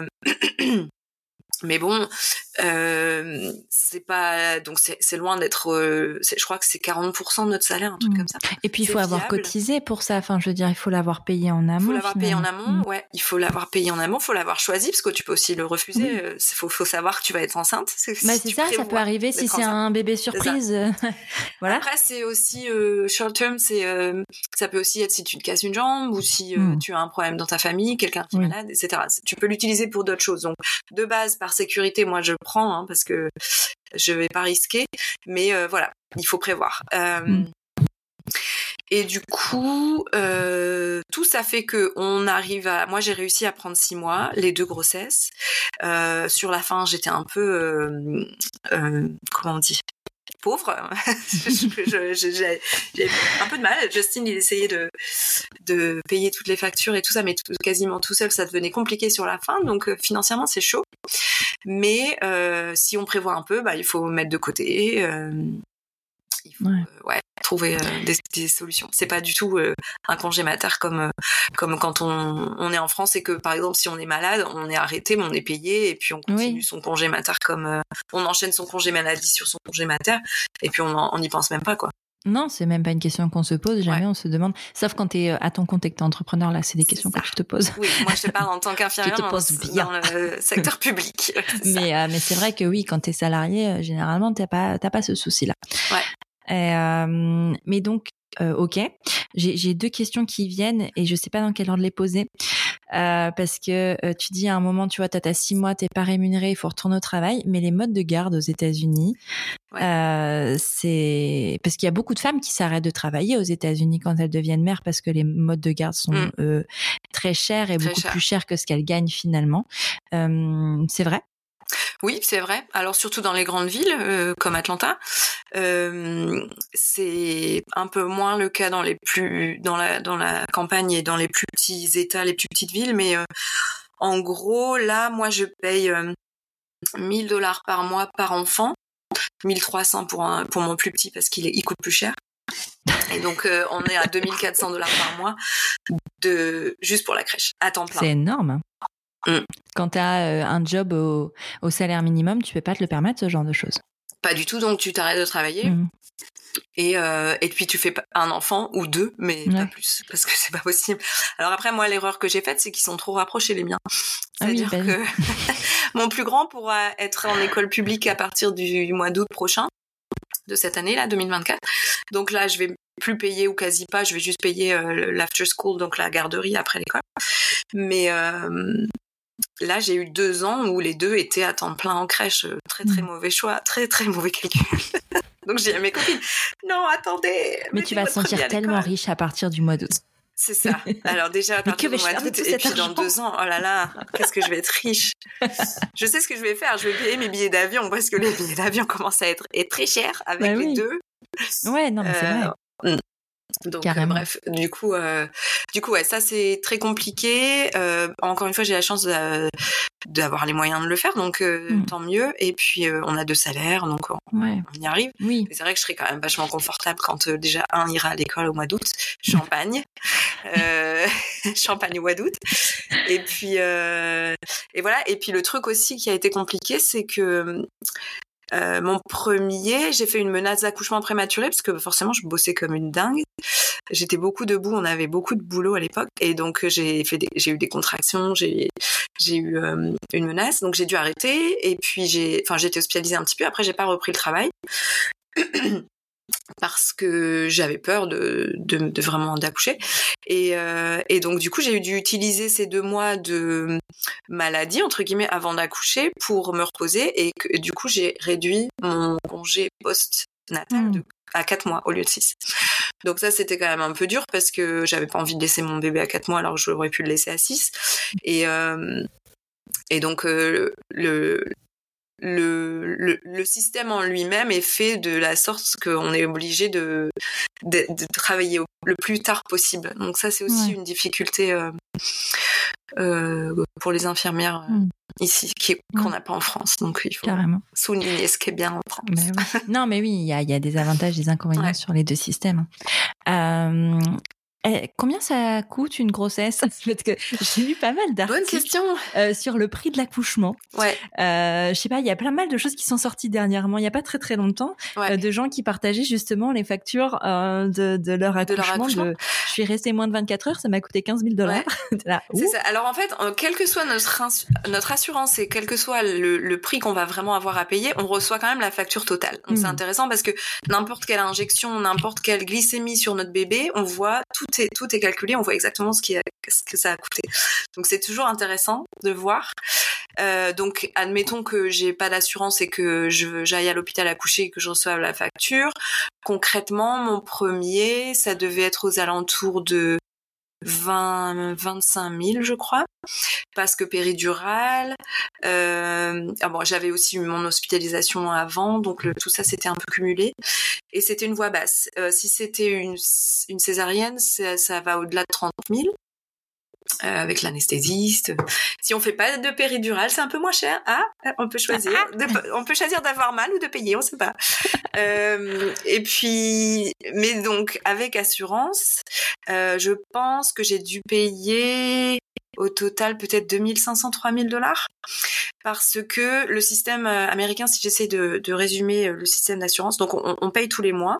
Mais bon, euh, c'est pas donc c'est, c'est loin d'être. Euh, c'est, je crois que c'est quarante pour cent de notre salaire, un truc mmh. comme ça. Et puis il faut avoir cotisé pour ça. Enfin, je veux dire, il faut l'avoir payé en amont. Il faut l'avoir finalement. payé en amont, mmh. ouais. Il faut l'avoir payé en amont. Il faut l'avoir choisi parce que tu peux aussi le refuser. Il mmh. faut, faut savoir que tu vas être enceinte. C'est, bah, si c'est ça, ça peut arriver si c'est enceinte. Un bébé surprise. Voilà. Après, c'est aussi euh, short term. C'est euh, ça peut aussi être si tu te casses une jambe ou si euh, mmh. tu as un problème dans ta famille, quelqu'un qui est oui. malade, et cetera. Tu peux l'utiliser pour d'autres choses. Donc, de base, par sécurité, moi je prends hein, parce que je vais pas risquer, mais euh, voilà, il faut prévoir. Euh, mmh. Et du coup, euh, tout ça fait que on arrive à. Moi, j'ai réussi à prendre six mois, les deux grossesses. Euh, sur la fin, j'étais un peu, euh, euh, comment on dit, pauvre. je, je, je, j'ai, j'ai un peu de mal. Justin, il essayait de de payer toutes les factures et tout ça, mais tout, quasiment tout seul, ça devenait compliqué sur la fin. Donc, euh, financièrement, c'est chaud. Mais euh, si on prévoit un peu, bah, il faut mettre de côté. Euh, il faut ouais. Euh, ouais, trouver euh, des, des solutions. C'est pas du tout euh, un congé mater comme euh, comme quand on, on est en France et que, par exemple, si on est malade, on est arrêté, mais on est payé et puis on continue oui. son congé mater comme... Euh, on enchaîne son congé maladie sur son congé mater et puis on n'y pense même pas, quoi. Non, c'est même pas une question qu'on se pose, jamais ouais. on se demande. Sauf quand t'es à ton compte et que t'es entrepreneur, là, c'est des questions c'est que tu te poses. Oui, moi je te parle en tant qu'infirmière dans, dans le secteur public. mais, euh, mais c'est vrai que oui, quand t'es salarié, euh, généralement, t'as pas, t'as pas ce souci-là. Ouais. Et, euh, mais donc, euh, ok, j'ai, j'ai deux questions qui viennent et je sais pas dans quel ordre les poser. Euh, parce que euh, tu dis à un moment, tu vois, t'as, t'as six mois, t'es pas rémunéré, il faut retourner au travail, mais les modes de garde aux États-Unis, ouais. euh, c'est parce qu'il y a beaucoup de femmes qui s'arrêtent de travailler aux États-Unis quand elles deviennent mères parce que les modes de garde sont mmh. euh, très chers et très beaucoup cher. plus chers que ce qu'elles gagnent finalement. Euh, c'est vrai? Oui, c'est vrai. Alors surtout dans les grandes villes euh, comme Atlanta, euh, c'est un peu moins le cas dans les plus dans la dans la campagne et dans les plus petits États, les plus petites villes. Mais euh, en gros, là, moi, je paye euh, mille dollars par mois par enfant, mille trois cents pour un, pour mon plus petit parce qu'il est il coûte plus cher. Et donc euh, on est à deux mille quatre cents dollars par mois de juste pour la crèche à temps plein. C'est énorme. Mmh. Quand tu as euh, un job au, au salaire minimum, tu peux pas te le permettre, ce genre de choses. Pas du tout, donc tu t'arrêtes de travailler. Mmh. Et, euh, et puis tu fais un enfant ou deux, mais ouais. pas plus, parce que c'est pas possible. Alors après, moi, l'erreur que j'ai faite, c'est qu'ils sont trop rapprochés, les miens. C'est-à-dire ah oui, bah que oui. mon plus grand pourra être en école publique à partir du mois d'août prochain, de cette année, là, deux mille vingt-quatre. Donc là, je vais plus payer ou quasi pas, je vais juste payer euh, l'after school, donc la garderie après l'école. Mais... Euh, Là, j'ai eu deux ans où les deux étaient à temps plein en crèche. Très, très mauvais choix. Très, très mauvais calcul. Donc, j'ai dit à mes copines, non, attendez. Mais tu vas te sentir tellement riche à partir du mois d'août. C'est ça. Alors déjà, à partir du mois d'août, et puis dans deux ans, oh là là, qu'est-ce que je vais être riche. Je sais ce que je vais faire. Je vais payer mes billets d'avion parce que les billets d'avion commencent à être, être très chers avec bah oui. les deux. Ouais, non, mais c'est euh, vrai. Donc euh, bref, du coup, euh, du coup, ouais, ça c'est très compliqué. Euh, encore une fois, j'ai la chance de, d'avoir les moyens de le faire, donc euh, mm. tant mieux. Et puis euh, on a deux salaires, donc on, ouais. on y arrive. Oui. Mais c'est vrai que je serais quand même vachement confortable quand euh, déjà un ira à l'école au mois d'août, Champagne, euh, Champagne au mois d'août. Et puis euh, et voilà. Et puis le truc aussi qui a été compliqué, c'est que Euh, mon premier, j'ai fait une menace d'accouchement prématuré parce que forcément je bossais comme une dingue. J'étais beaucoup debout, on avait beaucoup de boulot à l'époque et donc j'ai fait des, j'ai eu des contractions, j'ai j'ai eu euh, une menace, donc j'ai dû arrêter et puis j'ai, enfin j'ai été hospitalisée un petit peu. Après j'ai pas repris le travail. Parce que j'avais peur de, de, de vraiment d'accoucher. Et, euh, et donc, du coup, j'ai dû utiliser ces deux mois de maladie, entre guillemets, avant d'accoucher pour me reposer. Et, que, et du coup, j'ai réduit mon congé post-natal mmh. de, à quatre mois au lieu de six. Donc ça, c'était quand même un peu dur parce que j'avais pas envie de laisser mon bébé à quatre mois alors que j'aurais pu le laisser à six. Et, euh, et donc, euh, le... Le, le, le système en lui-même est fait de la sorte qu'on est obligé de, de, de travailler au, le plus tard possible. Donc ça, c'est aussi ouais. une difficulté euh, euh, pour les infirmières euh, mmh. ici, qui, mmh. qu'on n'a pas en France. Donc il faut Carrément. souligner ce qui est bien en France. Mais oui. Non, mais oui, il y a, y a des avantages, des inconvénients ouais. sur les deux systèmes. Euh, Eh, combien ça coûte une grossesse ? Parce que j'ai lu pas mal d'articles. Bonne question. Euh, sur le prix de l'accouchement. Ouais. Euh, je sais pas, il y a plein mal de choses qui sont sorties dernièrement. Il y a pas très très longtemps, ouais. euh, de gens qui partageaient justement les factures euh, de, de leur accouchement. De leur accouchement. De, je suis restée moins de vingt-quatre heures, ça m'a coûté quinze mille dollars. Ouais. C'est ça. Alors en fait, quelle que soit notre ins- notre assurance et quel que soit le, le prix qu'on va vraiment avoir à payer, on reçoit quand même la facture totale. Donc mmh. c'est intéressant parce que n'importe quelle injection, n'importe quelle glycémie sur notre bébé, on voit tout est tout est calculé, on voit exactement ce, qui a, ce que ça a coûté. Donc c'est toujours intéressant de voir. Euh, donc admettons que j'ai pas d'assurance et que je, j'aille à l'hôpital accoucher et que je reçoive la facture. Concrètement, mon premier, ça devait être aux alentours de vingt, vingt-cinq mille, je crois, parce que péridurale. Euh, ah bon, j'avais aussi eu mon hospitalisation avant, donc le, tout ça c'était un peu cumulé. Et c'était une voix basse. Euh, si c'était une, une césarienne, ça, ça va au-delà de trente mille. Euh, avec l'anesthésiste. Si on fait pas de péridurale, c'est un peu moins cher. Ah, on peut choisir. De, on peut choisir d'avoir mal ou de payer, on sait pas. Euh, et puis, mais donc avec assurance, euh, je pense que j'ai dû payer au total peut-être deux mille cinq cents, trois mille dollars. Parce que le système américain, si j'essaie de, de résumer le système d'assurance, donc on, on paye tous les mois.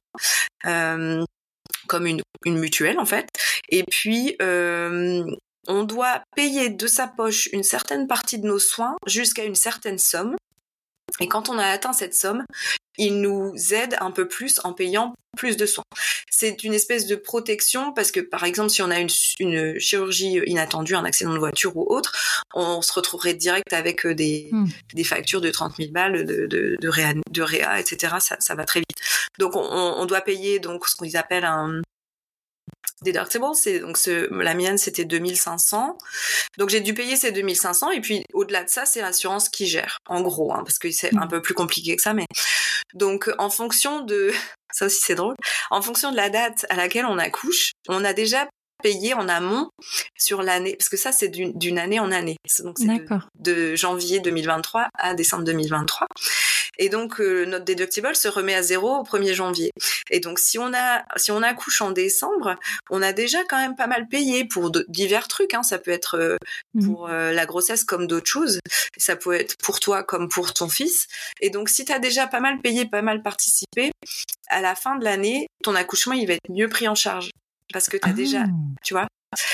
Euh, comme une, une mutuelle en fait. Et puis, euh, on doit payer de sa poche une certaine partie de nos soins jusqu'à une certaine somme. Et quand on a atteint cette somme, il nous aide un peu plus en payant plus de soins. C'est une espèce de protection parce que, par exemple, si on a une, une chirurgie inattendue, un accident de voiture ou autre, on se retrouverait direct avec des, mmh. des factures de trente mille balles de, de, de, réa, de réa, et cetera. Ça, ça va très vite. Donc, on, on doit payer donc ce qu'on appelle un deductible, c'est donc ce, la mienne c'était deux mille cinq cents. Donc j'ai dû payer ces deux mille cinq cents et puis au-delà de ça, c'est l'assurance qui gère en gros hein, parce que c'est un peu plus compliqué que ça mais donc en fonction de ça aussi c'est drôle, en fonction de la date à laquelle on accouche, on a déjà payé en amont sur l'année parce que ça c'est d'une, d'une année en année. Donc c'est de, de janvier deux mille vingt-trois à décembre deux mille vingt-trois. Et donc euh, notre deductible se remet à zéro au premier janvier. Et donc si on a si on accouche en décembre, on a déjà quand même pas mal payé pour de, divers trucs. Hein. Ça peut être euh, mmh. pour euh, la grossesse comme d'autres choses. Ça peut être pour toi comme pour ton fils. Et donc si t'as déjà pas mal payé, pas mal participé, à la fin de l'année, ton accouchement il va être mieux pris en charge parce que t'as ah. déjà, tu vois.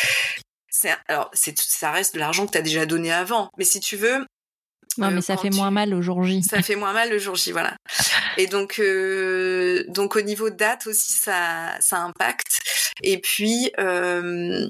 C'est, alors c'est ça reste de l'argent que t'as déjà donné avant. Mais si tu veux. Non, mais euh, ça fait tu... moins mal le jour J. Ça fait moins mal le jour J, voilà. Et donc, euh, donc au niveau date aussi, ça, ça impacte. Et puis, euh,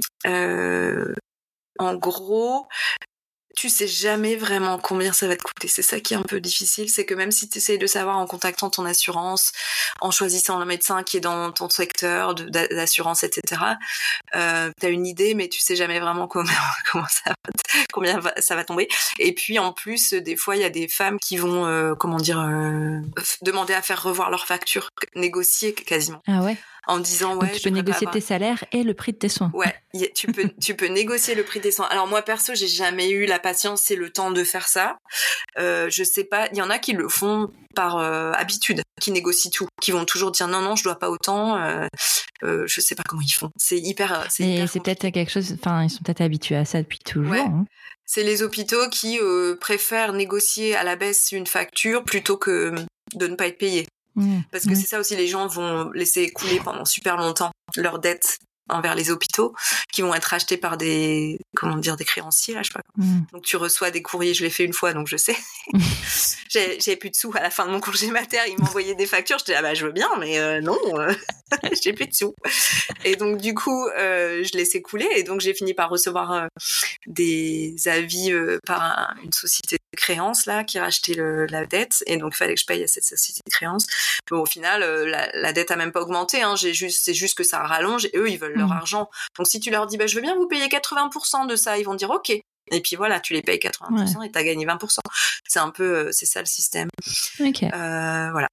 euh, en gros, tu sais jamais vraiment combien ça va te coûter. C'est ça qui est un peu difficile, c'est que même si tu essayes de savoir en contactant ton assurance, en choisissant le médecin qui est dans ton secteur de, d'assurance, et cetera, euh, t'as une idée, mais tu sais jamais vraiment comment comment ça va, combien va, ça va tomber. Et puis en plus, des fois, il y a des femmes qui vont, euh, comment dire, euh, demander à faire revoir leur facture, négocier quasiment. Ah ouais. En disant ouais, donc, tu peux négocier tes salaires et le prix de tes soins. Ouais, tu peux tu peux négocier le prix des soins. Alors moi perso, j'ai jamais eu la patience et le temps de faire ça. Euh, je sais pas, il y en a qui le font par euh, habitude, qui négocient tout, qui vont toujours dire non non, je dois pas autant. Euh, euh, je sais pas comment ils font. C'est hyper c'est Et hyper c'est compliqué. peut-être quelque chose, enfin ils sont peut-être habitués à ça depuis toujours. Ouais. Hein. C'est les hôpitaux qui euh, préfèrent négocier à la baisse une facture plutôt que de ne pas être payés. Mmh, Parce que mmh. c'est ça aussi, les gens vont laisser couler pendant super longtemps leurs dettes envers les hôpitaux, qui vont être rachetés par des, comment dire, des créanciers, là, je sais pas. Mmh. Donc tu reçois des courriers, je l'ai fait une fois, donc je sais. j'ai, j'avais plus de sous à la fin de mon congé mater, ils m'envoyaient des factures, je disais ah bah je veux bien, mais euh, non, euh, j'ai plus de sous. Et donc du coup, euh, je laissais couler, et donc j'ai fini par recevoir euh, des avis euh, par un, une société de créance là qui rachetait le, la dette, et donc il fallait que je paye à cette société de créance. Bon, au final, euh, la, la dette a même pas augmenté, hein, j'ai juste, c'est juste que ça rallonge, et eux ils veulent leur Mmh. argent. Donc si tu leur dis bah je veux bien vous payer quatre-vingts pour cent de ça, ils vont dire ok. Et puis voilà, tu les payes quatre-vingts pour cent ouais. Et t'as gagné vingt pour cent. C'est un peu, c'est ça le système. Ok. Euh, voilà.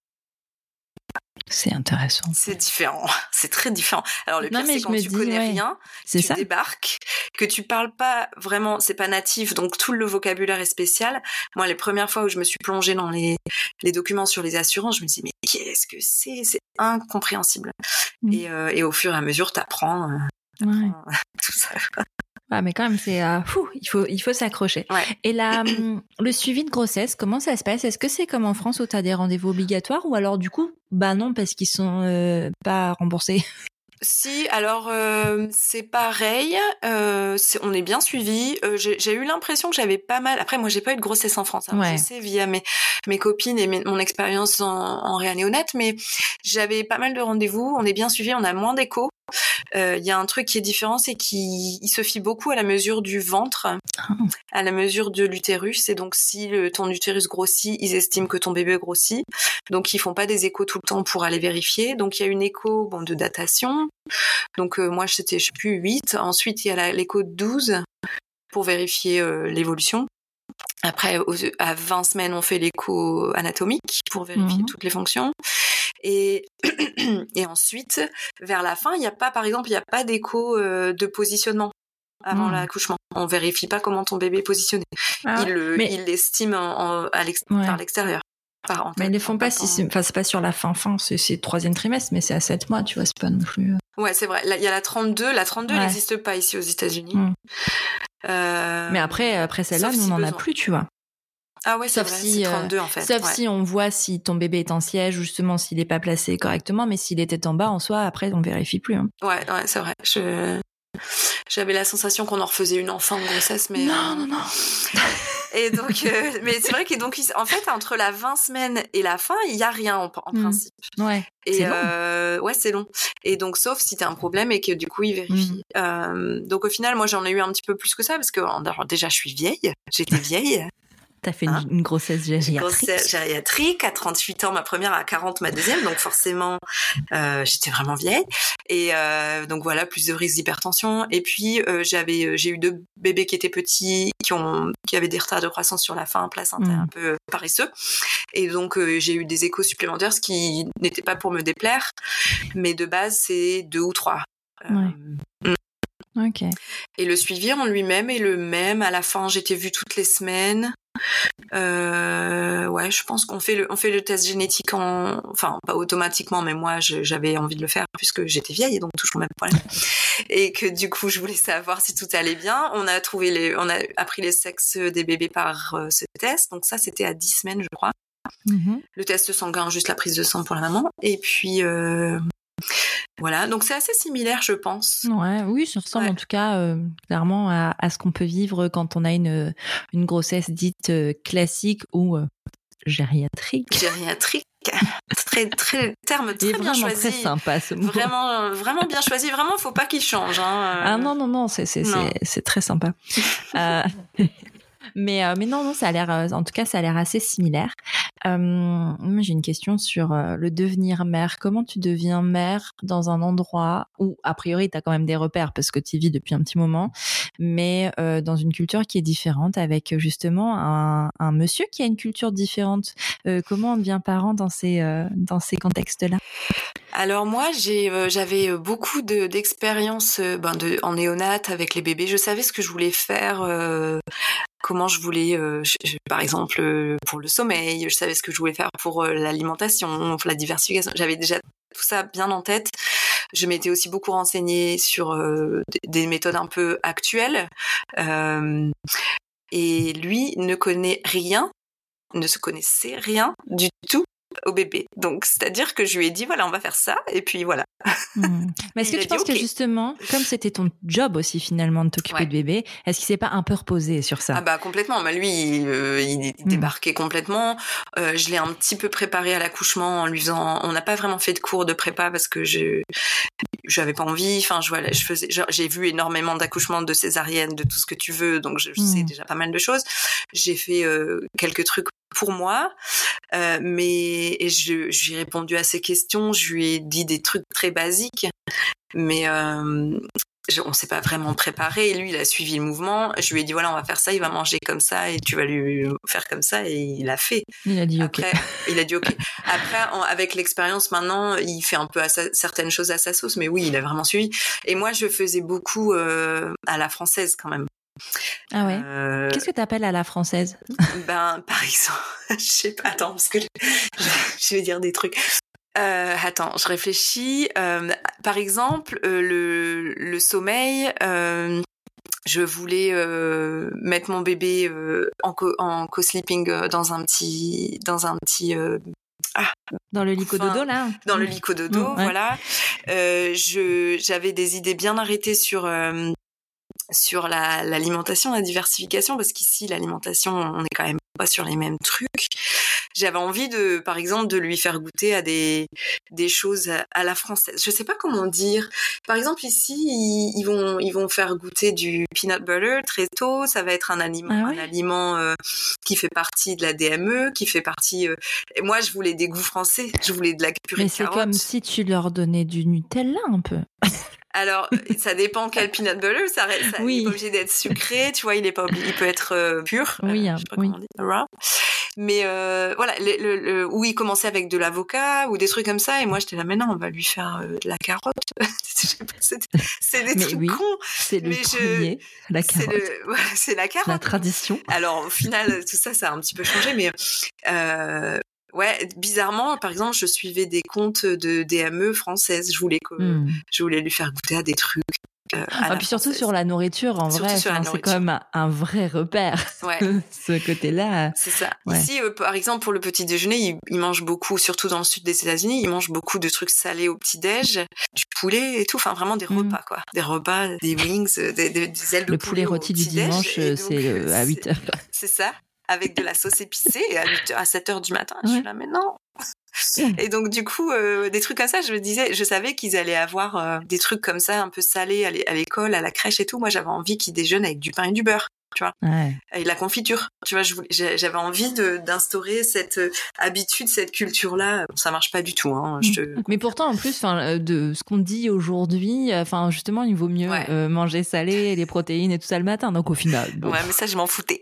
C'est intéressant. C'est différent. C'est très différent. Alors le pire, non, mais c'est je quand me tu dis, connais ouais. rien, c'est tu ça. débarques, que tu parles pas vraiment, c'est pas natif, donc tout le vocabulaire est spécial. Moi, les premières fois où je me suis plongée dans les, les documents sur les assurances, je me dis mais qu'est-ce que c'est? C'est incompréhensible. Mm. Et, euh, et au fur et à mesure, t'apprends, euh, t'apprends ouais. tout ça. Ah, mais quand même, c'est euh, fou, il faut, il faut s'accrocher. Ouais. Et là, le suivi de grossesse, comment ça se passe? Est-ce que c'est comme en France où tu as des rendez-vous obligatoires ou alors du coup, bah non, parce qu'ils sont euh, pas remboursés? Si, alors euh, c'est pareil, euh, c'est, on est bien suivi. Euh, j'ai, j'ai eu l'impression que j'avais pas mal. Après, moi, j'ai pas eu de grossesse en France. Alors, ouais. Je sais via mes mes copines et mes, mon expérience en, en réa néonate, mais j'avais pas mal de rendez-vous. On est bien suivi, on a moins d'échos. Il euh, y a un truc qui est différent, c'est qu'il se fie beaucoup à la mesure du ventre, oh. à la mesure de l'utérus. Et donc, si le, ton utérus grossit, ils estiment que ton bébé grossit. Donc, ils font pas des échos tout le temps pour aller vérifier. Donc, il y a une écho bon, de datation. Donc, euh, moi, c'était, je sais plus, huit. Ensuite, il y a la, l'écho de douze pour vérifier euh, l'évolution. Après, aux, à vingt semaines, on fait l'écho anatomique pour vérifier mmh. toutes les fonctions. Et, et ensuite, vers la fin, il n'y a pas, par exemple, il n'y a pas d'écho euh, de positionnement avant mmh. l'accouchement. On vérifie pas comment ton bébé est positionné. Ah, il, le, mais... il l'estime en, en, à l'ex- ouais. par l'extérieur. Par, en mais fait, ils ne font pas, si c'est, enfin, c'est pas sur la fin, fin, c'est, c'est troisième trimestre, mais c'est à sept mois, tu vois, c'est pas non plus. Ouais, c'est vrai. Il y a la trente-deux. La trente-deux, ouais. Elle n'existe pas ici aux États-Unis. Mmh. Euh... Mais après, après celle-là, nous, on n'en a plus, tu vois. Ah ouais, c'est sauf vrai, si, c'est trente-deux en fait. Sauf ouais. si on voit si ton bébé est en siège ou justement s'il n'est pas placé correctement, mais s'il était en bas en soi, après on vérifie plus. Hein. Ouais, ouais, c'est vrai. Je... J'avais la sensation qu'on en refaisait une en fin de grossesse, mais... Non, euh... non, non. Et donc, euh, mais c'est vrai que donc, en fait, entre la vingt semaines et la fin, il y a rien en, en mmh. principe. Ouais. Et c'est euh, long. Ouais, c'est long. Et donc, sauf si t'as un problème et que du coup, ils vérifient. Mmh. Euh, donc, au final, moi, j'en ai eu un petit peu plus que ça parce que alors, déjà, je suis vieille. J'étais vieille. T'as fait hein une, une grossesse gériatrique. Une grossesse gériatrique à trente-huit ans, ma première, à quarante, ma deuxième. Donc forcément, euh, j'étais vraiment vieille. Et euh, donc voilà, plus de risques d'hypertension. Et puis euh, j'avais, j'ai eu deux bébés qui étaient petits, qui ont, qui avaient des retards de croissance sur la fin, placenta mmh. un peu paresseux. Et donc euh, j'ai eu des échos supplémentaires, ce qui n'était pas pour me déplaire, mais de base c'est deux ou trois. Ouais. Euh, Ok. Et le suivi en lui-même est le même. À la fin, j'étais vue toutes les semaines. Euh, ouais, je pense qu'on fait le, on fait le test génétique en, enfin, pas automatiquement, mais moi, je, j'avais envie de le faire puisque j'étais vieille et donc toujours le même problème. Et que du coup, je voulais savoir si tout allait bien. On a trouvé les, on a appris les sexes des bébés par euh, ce test. Donc ça, c'était à dix semaines, je crois. Mm-hmm. Le test sanguin, juste la prise de sang pour la maman. Et puis, euh, voilà, donc c'est assez similaire, je pense. Ouais, oui, ça ressemble ouais. en tout cas euh, clairement à, à ce qu'on peut vivre quand on a une, une grossesse dite euh, classique ou euh, gériatrique. Gériatrique, très très terme très bien choisi. Très sympa ce mot. Vraiment, vraiment bien choisi. Vraiment, faut pas qu'il change. Hein. Ah non non non, c'est c'est non. c'est, c'est très sympa. euh... Mais, euh, mais non, non, ça a l'air, euh, en tout cas, ça a l'air assez similaire. Euh, moi, j'ai une question sur euh, le devenir mère. Comment tu deviens mère dans un endroit où, a priori, tu as quand même des repères parce que tu y vis depuis un petit moment, mais euh, dans une culture qui est différente, avec justement un, un monsieur qui a une culture différente. Euh, comment on devient parent dans ces, euh, dans ces contextes-là? Alors moi, j'ai, euh, j'avais beaucoup de, d'expérience euh, ben de, en néonat avec les bébés. Je savais ce que je voulais faire, euh, comment je voulais, euh, je, je, par exemple, euh, pour le sommeil. Je savais ce que je voulais faire pour euh, l'alimentation, pour la diversification. J'avais déjà tout ça bien en tête. Je m'étais aussi beaucoup renseignée sur euh, des méthodes un peu actuelles. Euh, et lui ne connaît rien, ne se connaissait rien du tout au bébé. Donc, c'est-à-dire que je lui ai dit, voilà, on va faire ça, et puis voilà. Mmh. Mais est-ce que tu penses okay. que justement, comme c'était ton job aussi finalement de t'occuper ouais. de bébé, est-ce qu'il s'est pas un peu reposé sur ça? Ah bah complètement. Bah lui, il, euh, il mmh. débarquait complètement. Euh, je l'ai un petit peu préparé à l'accouchement en lui faisant. On n'a pas vraiment fait de cours de prépa parce que je j'avais pas envie. Enfin, je voilà, je faisais. J'ai vu énormément d'accouchements, de césariennes, de tout ce que tu veux. Donc je, je mmh. sais déjà pas mal de choses. J'ai fait euh, quelques trucs pour moi, euh, mais et je, je lui ai répondu à ses questions, je lui ai dit des trucs très basiques, mais euh, je, on s'est pas vraiment préparé. Et lui, il a suivi le mouvement. Je lui ai dit voilà, on va faire ça, il va manger comme ça et tu vas lui faire comme ça, et il a fait. Il a dit Après, ok. Il a dit ok. Après, en, avec l'expérience maintenant, il fait un peu à sa, certaines choses à sa sauce, mais oui, il a vraiment suivi. Et moi, je faisais beaucoup euh, à la française quand même. Ah ouais. Euh... Qu'est-ce que t'appelles à la française? Ben, par exemple, je sais pas. Attends, parce que je, je, je vais dire des trucs. Euh, attends, je réfléchis. Euh, par exemple, euh, le le sommeil. Euh, je voulais euh, mettre mon bébé euh, en co en co-sleeping dans un petit dans un petit euh, ah, dans le lit cododo là. Dans mmh. le lit cododo, mmh, ouais. Voilà. Euh, je j'avais des idées bien arrêtées sur euh, sur la, l'alimentation, la diversification, parce qu'ici, l'alimentation, on est quand même pas sur les mêmes trucs. J'avais envie de, par exemple, de lui faire goûter à des, des choses à, à la française. Je sais pas comment dire. Par exemple, ici, ils, ils vont, ils vont faire goûter du peanut butter très tôt. Ça va être un aliment, ah ouais. un aliment euh, qui fait partie de la D M E, qui fait partie, euh... et moi, je voulais des goûts français. Je voulais de la purée de carottes. Mais c'est comme si tu leur donnais du Nutella un peu. Alors, ça dépend quel peanut butter, ça, ça oui. il est pas obligé d'être sucré, tu vois, il est pas obligé, il peut être euh, pur. Oui, euh, je sais pas oui. comment on dit, raw. Mais euh, voilà, le, le, le, où il commençait avec de l'avocat ou des trucs comme ça, et moi j'étais là, mais non, on va lui faire euh, de la carotte. c'est, c'est des mais trucs oui, cons. C'est le mais premier, je, la carotte. C'est, le, ouais, c'est la carotte. La tradition. Alors au final, tout ça, ça a un petit peu changé, mais euh, ouais, bizarrement, par exemple, je suivais des comptes de D M E françaises. Je voulais que, mm. je voulais lui faire goûter à des trucs. Euh, ah, puis surtout sur la nourriture, en surtout vrai, c'est nourriture. Quand même un, un vrai repère. Ouais. Ce côté-là. C'est ça. Ouais. Ici, euh, par exemple, pour le petit déjeuner, ils, ils mangent beaucoup, surtout dans le sud des États-Unis, ils mangent beaucoup de trucs salés au petit-déj, du poulet et tout. Enfin, vraiment des mm. repas, quoi. Des repas, des wings, des, des, des ailes de le poulet. Le poulet rôti du dimanche, donc, c'est euh, à huit heures. C'est ça. Avec de la sauce épicée et à, huit heures, à sept heures du matin. Ouais. Je suis là, mais non. Et donc du coup euh, des trucs comme ça, je me disais, je savais qu'ils allaient avoir euh, des trucs comme ça un peu salés à, l'é- à l'école, à la crèche et tout. Moi j'avais envie qu'ils déjeunent avec du pain et du beurre, tu vois, ouais. et de la confiture, tu vois. Je voulais, j'avais envie de, d'instaurer cette euh, habitude, cette culture là. Bon, ça marche pas du tout, hein. Je te... Mais pourtant en plus, enfin de ce qu'on dit aujourd'hui, enfin justement il vaut mieux ouais. euh, manger salé, les protéines et tout ça le matin. Donc au final. Bon. Ouais, mais ça je m'en foutais.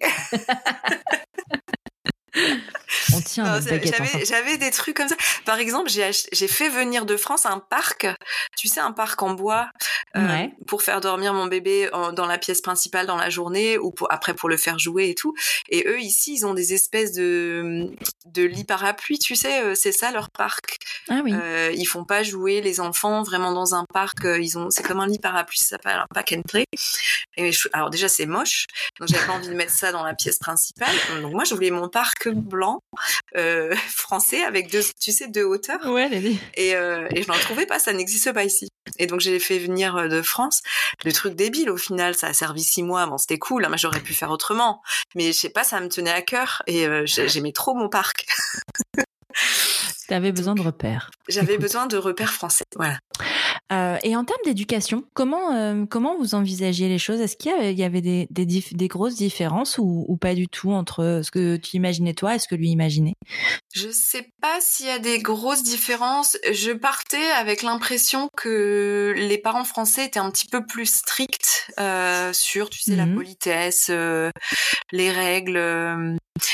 On tient non, notre baguette, j'avais, enfin. j'avais des trucs comme ça. Par exemple, j'ai, ach- j'ai fait venir de France un parc, tu sais, un parc en bois, euh, ouais. pour faire dormir mon bébé en, dans la pièce principale dans la journée, ou pour, après pour le faire jouer et tout. Et eux, ici, ils ont des espèces de, de lits parapluies, tu sais, c'est ça leur parc. Ah oui. Euh, ils font pas jouer les enfants vraiment dans un parc, ils ont, c'est comme un lit parapluie, ça s'appelle un pack and play. Et je, alors déjà, c'est moche, donc j'avais pas envie de mettre ça dans la pièce principale. Donc moi, je voulais mon parc blanc, euh, français, avec deux, tu sais, deux hauteurs. Ouais, les lits. Et, euh, et je n'en trouvais pas, ça n'existe pas ici. Et donc, j'ai fait venir de France. Le truc débile, au final, ça a servi six mois. Bon, c'était cool, hein, mais j'aurais pu faire autrement. Mais je sais pas, ça me tenait à cœur. Et euh, j'aimais trop mon parc. T'avais besoin de repères. J'avais Écoute. besoin de repères français, voilà. Euh, et en termes d'éducation, comment euh, comment vous envisagiez les choses? Est-ce qu'il y avait, il y avait des des, dif- des grosses différences ou, ou pas du tout entre ce que tu imaginais toi et ce que lui imaginait? Je sais pas s'il y a des grosses différences. Je partais avec l'impression que les parents français étaient un petit peu plus stricts euh, sur, tu sais, Mhm. la politesse, euh, les règles. Euh,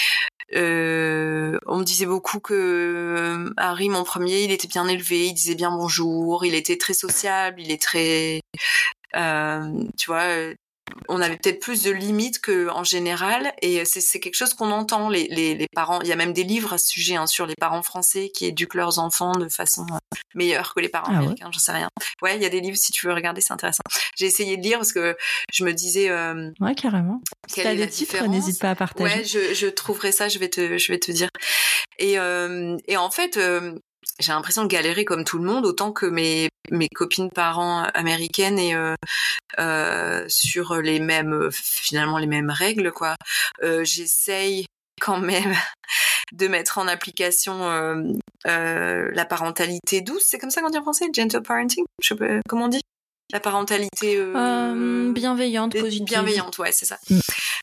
euh, on me disait beaucoup que euh, Harry, mon premier, il était bien élevé, il disait bien bonjour, il était très sociable, il est très, euh, tu vois. Euh, on avait peut-être plus de limites que en général, et c'est, c'est quelque chose qu'on entend. Les, les, les parents, il y a même des livres à ce sujet hein, sur les parents français qui éduquent leurs enfants de façon euh, meilleure que les parents Ah ouais. américains. J'en sais rien. Ouais, il y a des livres si tu veux regarder, c'est intéressant. J'ai essayé de lire parce que je me disais. Euh, Ouais, carrément. Si quelle t'as est des la titres, différence n'hésite pas à partager. Ouais, je, je trouverai ça. Je vais te, je vais te dire. Et, euh, et en fait. Euh, j'ai l'impression de galérer comme tout le monde, autant que mes mes copines parents américaines et euh, euh, sur les mêmes finalement les mêmes règles quoi. Euh, j'essaye quand même de mettre en application euh, euh, la parentalité douce, c'est comme ça qu'on dit en français, gentle parenting, je sais pas comment on dit. La parentalité euh, Euh, bienveillante, positive. Bienveillante, ouais, c'est ça. Mm.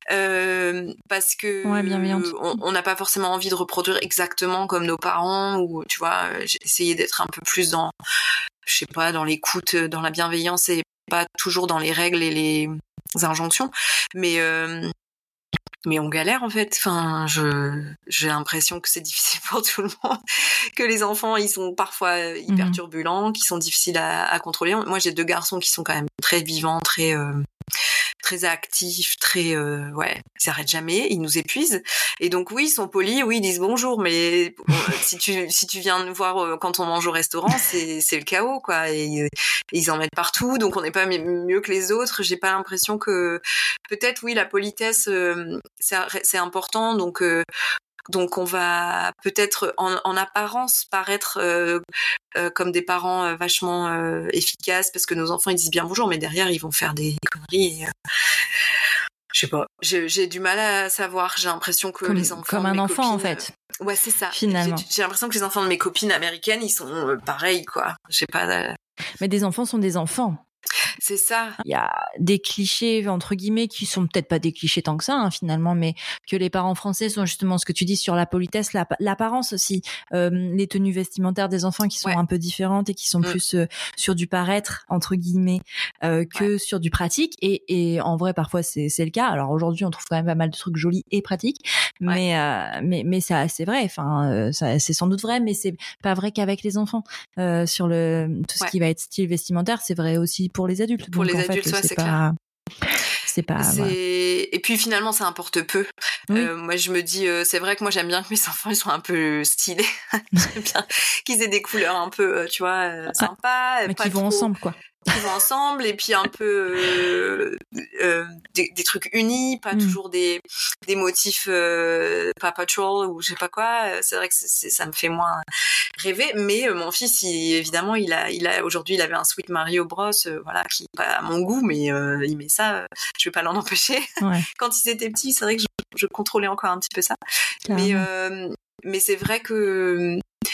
Euh, parce que ouais, bienveillante. on n'a pas forcément envie de reproduire exactement comme nos parents, ou tu vois, j'ai essayé d'être un peu plus dans, je sais pas, dans l'écoute, dans la bienveillance et pas toujours dans les règles et les injonctions, mais euh, mais on galère en fait. Enfin, je j'ai l'impression que c'est difficile pour tout le monde, que les enfants ils sont parfois hyper mmh. turbulents, qui sont difficiles à, à contrôler. Moi, j'ai deux garçons qui sont quand même très vivants, très euh, très actifs, très euh, ouais, ils s'arrêtent jamais, ils nous épuisent. Et donc oui, ils sont polis, oui, ils disent bonjour, mais bon, si tu si tu viens nous voir euh, quand on mange au restaurant, c'est c'est le chaos quoi. Et, et ils en mettent partout, donc on n'est pas mieux que les autres. J'ai pas l'impression que peut-être oui la politesse euh, c'est c'est important, donc euh, donc on va peut-être en, en apparence paraître euh, euh, comme des parents euh, vachement euh, efficaces parce que nos enfants ils disent bien bonjour, mais derrière ils vont faire des conneries. Et, euh, je sais pas, j'ai, j'ai du mal à savoir. J'ai l'impression que comme, les enfants comme de un mes enfant copines, en fait. Euh, ouais c'est ça. Finalement. J'ai, j'ai l'impression que les enfants de mes copines américaines ils sont euh, pareils quoi. Je sais pas. Euh... Mais des enfants sont des enfants. C'est ça. Il y a des clichés, entre guillemets, qui sont peut-être pas des clichés tant que ça, hein, finalement, mais que les parents français sont justement ce que tu dis sur la politesse, la, l'apparence aussi, euh, les tenues vestimentaires des enfants qui sont ouais. un peu différentes et qui sont mmh. plus euh, sur du paraître, entre guillemets, euh, que ouais. sur du pratique. Et, et en vrai, parfois, c'est, c'est le cas. Alors aujourd'hui, on trouve quand même pas mal de trucs jolis et pratiques, mais, ouais. euh, mais, mais ça, c'est vrai. Enfin, euh, ça, c'est sans doute vrai, mais c'est pas vrai qu'avec les enfants. Euh, sur le tout ce ouais. qui va être style vestimentaire, c'est vrai aussi pour les adultes. Pour Donc, les en fait, adultes, ouais, c'est, c'est pas... clair. C'est pas. C'est... Voilà. Et puis finalement, ça importe peu. Oui. Euh, moi, je me dis, euh, c'est vrai que moi, j'aime bien que mes enfants, ils soient un peu stylés. J'aime bien qu'ils aient des couleurs un peu, tu vois, euh, sympas. Mais pas qui vont trop... ensemble, quoi. Qui vont ensemble, et puis un peu euh, euh, des, des trucs unis, pas mm. toujours des des motifs euh, Paw Patrol ou je sais pas quoi. C'est vrai que c'est, c'est, ça me fait moins rêver. Mais euh, mon fils, il, évidemment, il a il a aujourd'hui, il avait un Sweet Mario Bros, euh, voilà, qui est pas à mon goût, mais euh, il met ça. Euh, je vais pas l'en empêcher. Ouais. Quand ils étaient petits, c'est vrai que je, je contrôlais encore un petit peu ça. Carrément. Mais euh, mais c'est vrai que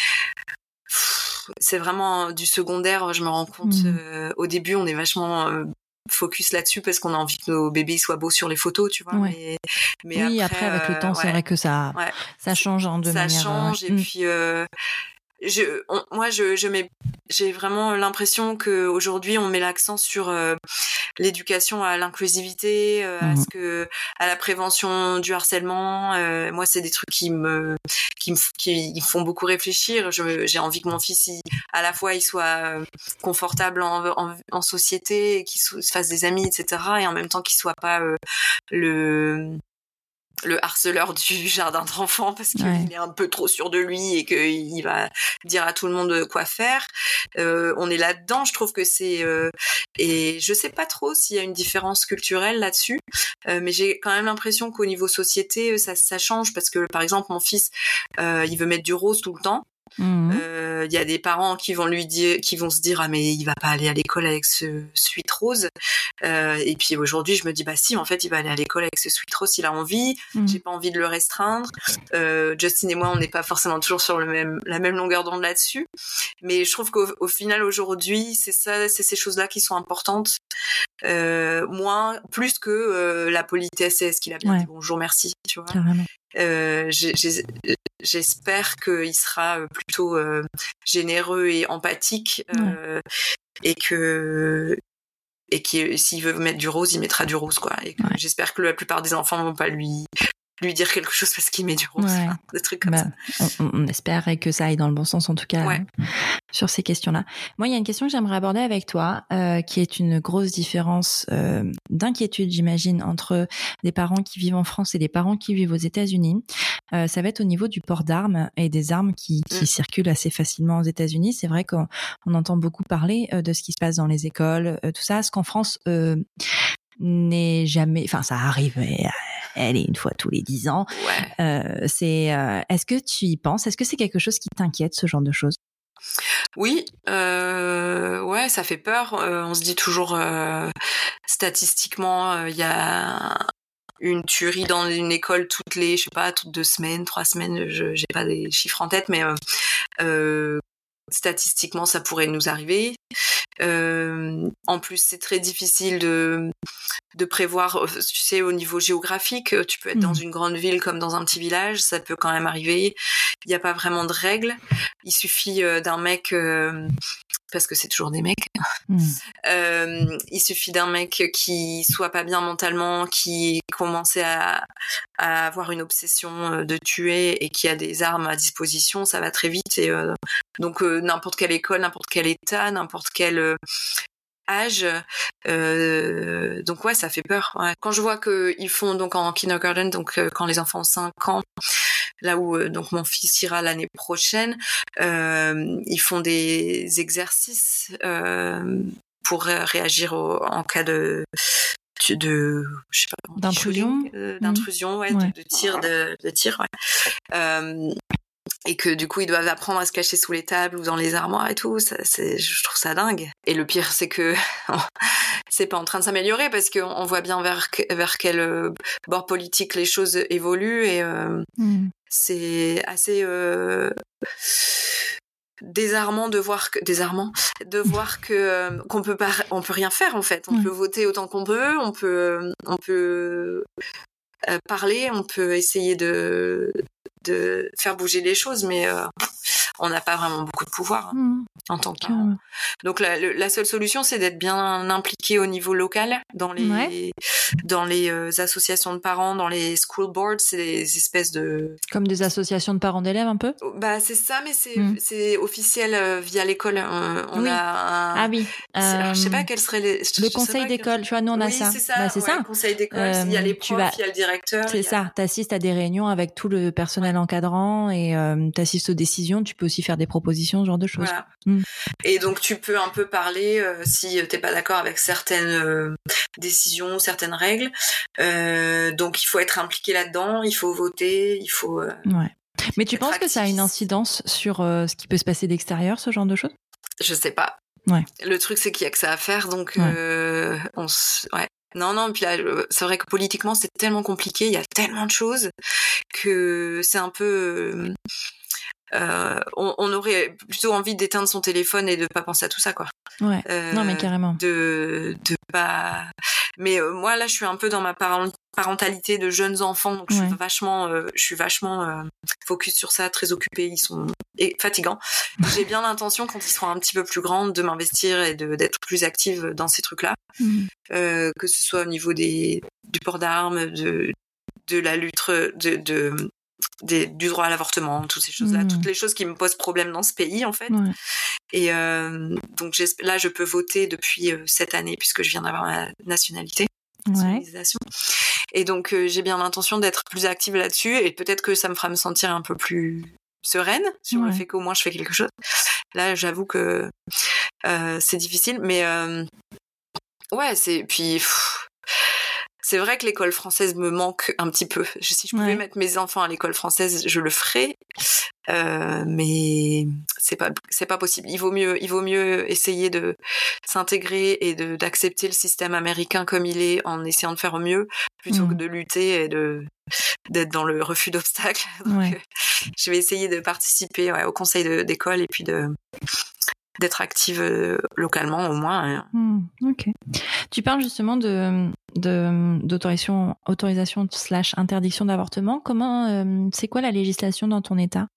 c'est vraiment du secondaire, je me rends compte. Mmh. Euh, au début, on est vachement euh, focus là-dessus parce qu'on a envie que nos bébés soient beaux sur les photos, tu vois. Ouais. Mais, mais oui, après, après, avec le temps, euh, c'est ouais. vrai que ça, ouais. ça change hein, de ça manière... Ça change, euh, et mmh. puis... Euh, je, on, moi, je, je mets, j'ai vraiment l'impression que aujourd'hui, on met l'accent sur euh, l'éducation à l'inclusivité, euh, mmh. à ce que, à la prévention du harcèlement. Euh, moi, c'est des trucs qui me, qui me, qui me font beaucoup réfléchir. Je, j'ai envie que mon fils, il, à la fois, il soit confortable en, en, en société, qu'il se fasse des amis, et cetera, et en même temps, qu'il soit pas euh, le le harceleur du jardin d'enfants parce qu'il ouais. est un peu trop sûr de lui et qu'il va dire à tout le monde quoi faire. Euh, on est là-dedans, je trouve que c'est... Euh, et je sais pas trop s'il y a une différence culturelle là-dessus, euh, mais j'ai quand même l'impression qu'au niveau société, ça, ça change parce que, par exemple, mon fils, euh, il veut mettre du rose tout le temps. Mmh. Euh, il y a des parents qui vont lui dire, qui vont se dire ah mais il va pas aller à l'école avec ce sweat rose. Euh, et puis aujourd'hui je me dis bah si en fait il va aller à l'école avec ce sweat rose, il a envie. Mmh. J'ai pas envie de le restreindre. Euh, Justin et moi on n'est pas forcément toujours sur le même la même longueur d'onde là-dessus. Mais je trouve qu'au au final aujourd'hui c'est ça, c'est ces choses-là qui sont importantes. Euh, moins plus que euh, la politesse et est-ce qu'il a bien ouais. dit bonjour merci tu vois. Carrément. Euh, j'ai, j'ai, j'espère qu'il sera plutôt euh, généreux et empathique euh, ouais. et que et que s'il veut mettre du rose il mettra du rose quoi et que ouais. j'espère que la plupart des enfants vont pas lui lui dire quelque chose parce qu'il met du rose, ouais. enfin, des trucs comme bah, ça. On, on espère que ça aille dans le bon sens en tout cas ouais. hein, sur ces questions-là. Moi, il y a une question que j'aimerais aborder avec toi, euh, qui est une grosse différence euh, d'inquiétude, j'imagine, entre des parents qui vivent en France et des parents qui vivent aux États-Unis. Euh, ça va être au niveau du port d'armes et des armes qui, qui mmh. circulent assez facilement aux États-Unis. C'est vrai qu'on on entend beaucoup parler euh, de ce qui se passe dans les écoles, euh, tout ça. Ce qu'en France euh, n'est jamais, enfin, ça arrive. Et, elle est une fois tous les dix ans. Ouais. Euh, c'est, euh, est-ce que tu y penses? Est-ce que c'est quelque chose qui t'inquiète, ce genre de choses? Oui, euh, ouais, ça fait peur. Euh, on se dit toujours, euh, statistiquement, il euh, y a une tuerie dans une école toutes les, je sais pas, toutes deux semaines, trois semaines. Je, j'ai pas des chiffres en tête, mais euh, euh, statistiquement, ça pourrait nous arriver. Euh, en plus, c'est très difficile de de prévoir, tu sais, au niveau géographique, tu peux être mmh. dans une grande ville comme dans un petit village, ça peut quand même arriver. Il n'y a pas vraiment de règles. Il suffit euh, d'un mec, euh, parce que c'est toujours des mecs, mmh. euh, il suffit d'un mec qui soit pas bien mentalement, qui commence à, à avoir une obsession de tuer et qui a des armes à disposition, ça va très vite. Et euh, donc euh, n'importe quelle école, n'importe quel état, n'importe quel euh, âge, euh, donc ouais, ça fait peur. Ouais. Quand je vois que ils font donc en kindergarten, donc euh, quand les enfants ont cinq ans, là où euh, donc mon fils ira l'année prochaine, euh, ils font des exercices euh, pour réagir au, en cas de de je sais pas d'intrusion, euh, d'intrusion, ouais, ouais. De, de tir, de, de tir, ouais. Euh, et que du coup ils doivent apprendre à se cacher sous les tables ou dans les armoires et tout, ça, c'est, je trouve ça dingue. Et le pire c'est que c'est pas en train de s'améliorer parce qu'on voit bien vers, vers quel bord politique les choses évoluent et euh, mmh. c'est assez euh, désarmant de voir que désarmant de voir que euh, qu'on peut pas on peut rien faire en fait. On mmh. peut voter autant qu'on peut, on peut on peut euh, parler, on peut essayer de de faire bouger les choses, mais euh, on n'a pas vraiment beaucoup de pouvoir hein, mmh. en tant que parent. Donc la, la seule solution, c'est d'être bien impliqué au niveau local, dans les ouais. dans les euh, associations de parents, dans les school boards, c'est des espèces de comme des associations de parents d'élèves un peu. Bah c'est ça, mais c'est mmh. c'est officiel euh, via l'école. On, on oui. a un, ah oui. Euh, alors, je sais pas quels seraient les le conseil d'école. Tu vois, nous on a oui, ça. c'est ça. Bah, c'est ouais, ça. Le conseil d'école. Euh, il y a les profs, vas... il y a le directeur. C'est ça. A... T'assistes à des réunions avec tout le personnel encadrant et euh, t'assistes aux décisions. Tu peux aussi faire des propositions, ce genre de choses. Voilà. Mmh. Et donc tu peux un peu parler euh, si t'es pas d'accord avec certaines euh, décisions, certaines règles. Euh, donc il faut être impliqué là-dedans. Il faut voter. Il faut. Euh, ouais. Mais tu penses activiste. Que ça a une incidence sur euh, ce qui peut se passer d'extérieur, ce genre de choses? Je sais pas. Ouais. Le truc c'est qu'il y a que ça à faire, donc ouais. euh, on s... ouais. Non, non, puis là, c'est vrai que politiquement, c'est tellement compliqué, il y a tellement de choses que c'est un peu... Euh, on, on aurait plutôt envie d'éteindre son téléphone et de pas penser à tout ça, quoi. Ouais, euh, non mais carrément. De, de pas... Mais euh, moi, là, je suis un peu dans ma parent- parentalité de jeunes enfants, donc je ouais. suis vachement, euh, je suis vachement euh, focus sur ça, très occupée, ils sont et fatigants. J'ai bien l'intention, quand ils seront un petit peu plus grands, de m'investir et de, d'être plus active dans ces trucs-là, mmh. euh, que ce soit au niveau des, du port d'armes, de, de la lutte, de... de Des, du droit à l'avortement, toutes ces choses-là, mmh. toutes les choses qui me posent problème dans ce pays en fait. Ouais. Et euh, donc là, je peux voter depuis euh, cette année puisque je viens d'avoir ma nationalité, nationalisation. Ouais. Et donc euh, j'ai bien l'intention d'être plus active là-dessus et peut-être que ça me fera me sentir un peu plus sereine sur ouais. le fait qu'au moins je fais quelque chose. Là, j'avoue que euh, c'est difficile, mais euh, ouais, c'est puis. Pff, c'est vrai que l'école française me manque un petit peu. Si je pouvais ouais. mettre mes enfants à l'école française, je le ferais. Euh, mais c'est pas c'est pas possible. Il vaut mieux il vaut mieux essayer de s'intégrer et de d'accepter le système américain comme il est en essayant de faire au mieux plutôt mmh. que de lutter et de d'être dans le refus d'obstacles. Donc ouais. euh, je vais essayer de participer ouais, au conseil de, d'école et puis de d'être active euh, localement au moins. Hein. Mmh, ok. Tu parles justement de, de d'autorisation autorisation slash interdiction d'avortement. Comment euh, c'est quoi la législation dans ton État?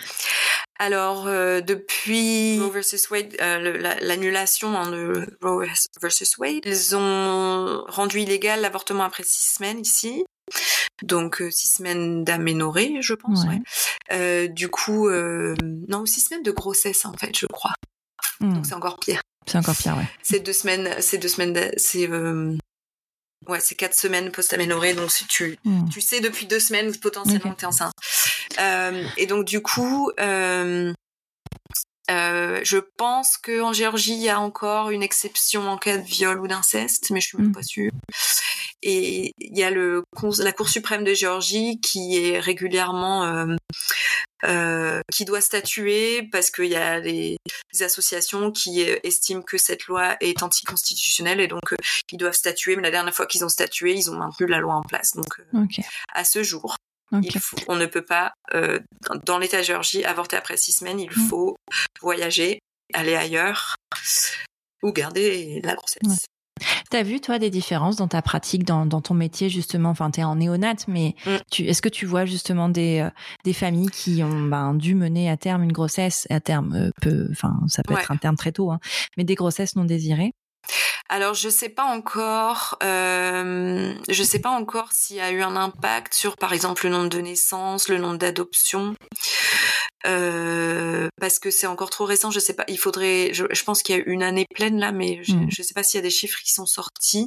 Alors euh, depuis Roe versus Wade, euh, le, la, l'annulation hein, de Roe versus Wade, ils ont rendu illégal l'avortement après six semaines ici. Donc euh, six semaines d'aménorrhée, je pense. Ouais. Ouais. Euh, du coup, euh, non, six semaines de grossesse en fait, je crois. Mmh. Donc c'est encore pire. C'est encore pire, ouais. C'est deux semaines, c'est deux semaines, de, c'est euh, ouais, c'est quatre semaines post-aménorrhée. Donc si tu, mmh. tu sais depuis deux semaines potentiellement okay. t'es enceinte. Euh, et donc du coup, euh, euh, je pense que en Géorgie il y a encore une exception en cas de viol ou d'inceste, mais je suis même mmh. pas sûre. Et il y a le la Cour suprême de Géorgie qui est régulièrement euh, euh, qui doit statuer parce qu'il y a des, des associations qui estiment que cette loi est anticonstitutionnelle et donc euh, ils doivent statuer. Mais la dernière fois qu'ils ont statué, ils ont maintenu la loi en place. Donc euh, okay. à ce jour, okay. il faut, on ne peut pas euh, dans l'État de Géorgie avorter après six semaines. Il mmh. faut voyager, aller ailleurs ou garder la grossesse. Ouais. T'as vu, toi, des différences dans ta pratique, dans, dans ton métier, justement, enfin, t'es en néonate, mais mm. tu, est-ce que tu vois, justement, des, euh, des familles qui ont ben, dû mener à terme une grossesse, à terme, euh, peu, enfin, ça peut ouais. être un terme très tôt, hein, mais des grossesses non désirées? Alors, je sais pas encore, euh, je sais pas encore s'il y a eu un impact sur, par exemple, le nombre de naissances, le nombre d'adoptions. Euh, parce que c'est encore trop récent, je sais pas, il faudrait, je, je pense qu'il y a eu une année pleine là, mais je, mmh. je sais pas s'il y a des chiffres qui sont sortis.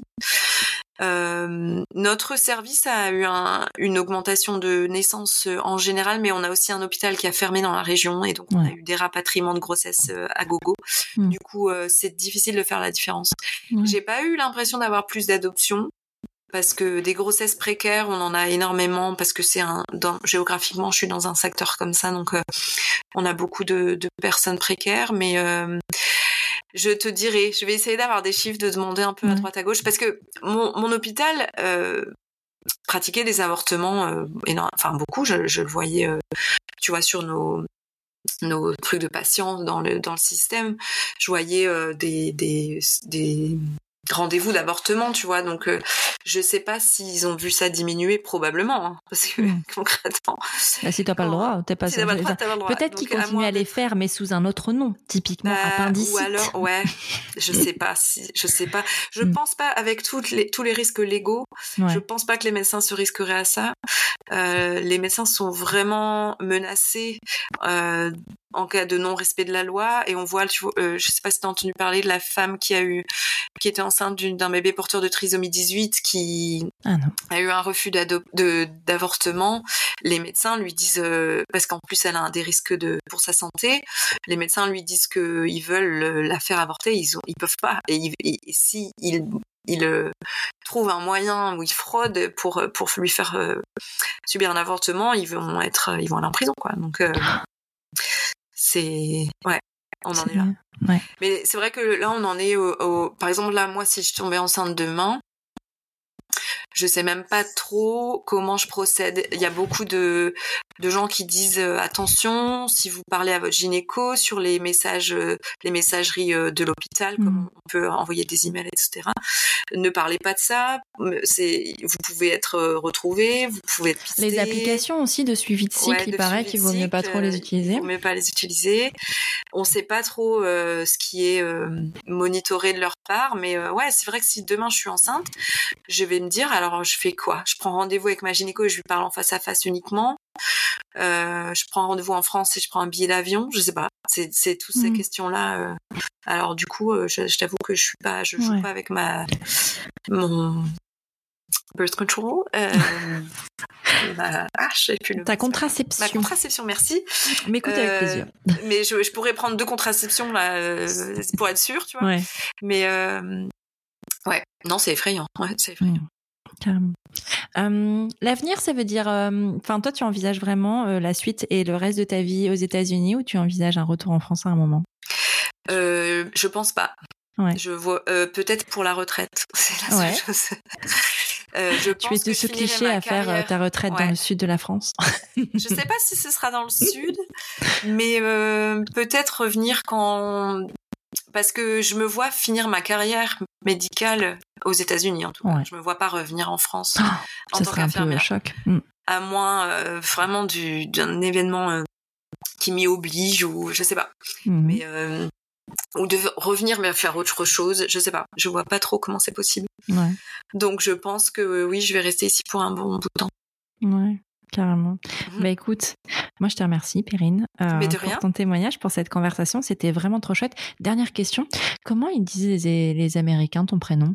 Euh, notre service a eu un, une augmentation de naissances en général, mais on a aussi un hôpital qui a fermé dans la région et donc on ouais. a eu des rapatriements de grossesse à gogo. Mmh. Du coup, euh, c'est difficile de faire la différence. Mmh. J'ai pas eu l'impression d'avoir plus d'adoptions. Parce que des grossesses précaires, on en a énormément parce que c'est un dans, géographiquement, je suis dans un secteur comme ça, donc euh, on a beaucoup de, de personnes précaires. Mais euh, je te dirais, je vais essayer d'avoir des chiffres, de demander un peu mmh. à droite à gauche, parce que mon, mon hôpital euh, pratiquait des avortements, euh, énorme, enfin beaucoup. Je, je le voyais, euh, tu vois, sur nos nos trucs de patients dans le dans le système. Je voyais euh, des des des rendez-vous d'avortement, tu vois, donc euh, je sais pas s'ils ont vu ça diminuer, probablement, hein, parce que mmh. concrètement... Bah, si t'as pas le droit, t'es pas... Si t'as pas le droit, t'as pas le droit. Peut-être donc, qu'ils continuent à, à les de... faire, mais sous un autre nom, typiquement bah, appendicite. Ou alors, ouais, je sais pas, si, je sais pas. Je mmh. pense pas, avec toutes les, tous les risques légaux, ouais. je pense pas que les médecins se risqueraient à ça. Euh, les médecins sont vraiment menacés euh, en cas de non-respect de la loi, et on voit, tu vois, euh, je sais pas si t'as entendu parler de la femme qui a eu, qui était enceinte d'une, d'un bébé porteur de trisomie dix-huit, qui ah non. a eu un refus d'ado- de, d'avortement. Les médecins lui disent, euh, parce qu'en plus elle a des risques de, pour sa santé, les médecins lui disent qu'ils veulent la faire avorter, ils ont, ils peuvent pas. Et, ils, et, et si ils, ils euh, trouvent un moyen où ils fraudent pour, pour lui faire euh, subir un avortement, ils vont être, ils vont aller en prison, quoi. Donc, euh, c'est, ouais, on en est là. Ouais. Mais c'est vrai que là, on en est au, au... Par exemple, là, moi, si je tombais enceinte demain, je sais même pas trop comment je procède. Il y a beaucoup de, de gens qui disent euh, attention, si vous parlez à votre gynéco sur les messages, euh, les messageries euh, de l'hôpital, mmh. comme on peut envoyer des emails, et cetera. Ne parlez pas de ça. C'est, vous pouvez être euh, retrouvé, vous pouvez être pisté. Les applications aussi de suivi de cycle, ouais, il paraît qu'il vaut mieux pas trop les utiliser. Il vaut mieux pas les utiliser. On sait pas trop euh, ce qui est euh, monitoré de leur part, mais euh, ouais, c'est vrai que si demain je suis enceinte, je vais me dire, alors je fais quoi ? Je prends rendez-vous avec ma gynéco et je lui parle en face à face uniquement. Euh, je prends rendez-vous en France et je prends un billet d'avion. Je sais pas. C'est, c'est toutes ces mmh. questions-là. Euh. Alors du coup, euh, je, je t'avoue que je suis pas, je joue ouais. pas avec ma mon birth control. Euh, ma, ah, je sais plus le. Ta contraception. Ma contraception, merci. Mais écoute, euh, avec plaisir. Mais je, je pourrais prendre deux contraceptions là euh, pour être sûre, tu vois. Ouais. Mais euh, ouais, non, c'est effrayant. Ouais, c'est effrayant. carrément. Euh, l'avenir, ça veut dire... Enfin, euh, toi, tu envisages vraiment euh, la suite et le reste de ta vie aux États-Unis ou tu envisages un retour en France à un moment? euh, Je pense pas. Ouais. Je vois euh, peut-être pour la retraite. C'est la seule ouais. chose. Euh, je tu pense es de ce cliché à carrière... faire ta retraite ouais. dans le sud de la France. Je sais pas si ce sera dans le sud, mais euh, peut-être revenir quand... Parce que je me vois finir ma carrière médicale aux États-Unis, en tout cas. Ouais. Je me vois pas revenir en France oh, en ça tant serait qu'infirmière. Un peu choc. Mm. À moins euh, vraiment du, d'un événement euh, qui m'y oblige ou je sais pas. Mm-hmm. Mais... Euh, ou de revenir mais faire autre chose, je sais pas, je vois pas trop comment c'est possible. Ouais. Donc je pense que oui, je vais rester ici pour un bon bout de temps. Ouais, carrément. Mmh. Bah écoute, moi je te remercie Perrine euh, mais de pour rien. ton témoignage, pour cette conversation, c'était vraiment trop chouette. Dernière question, comment ils disent les, les Américains ton prénom?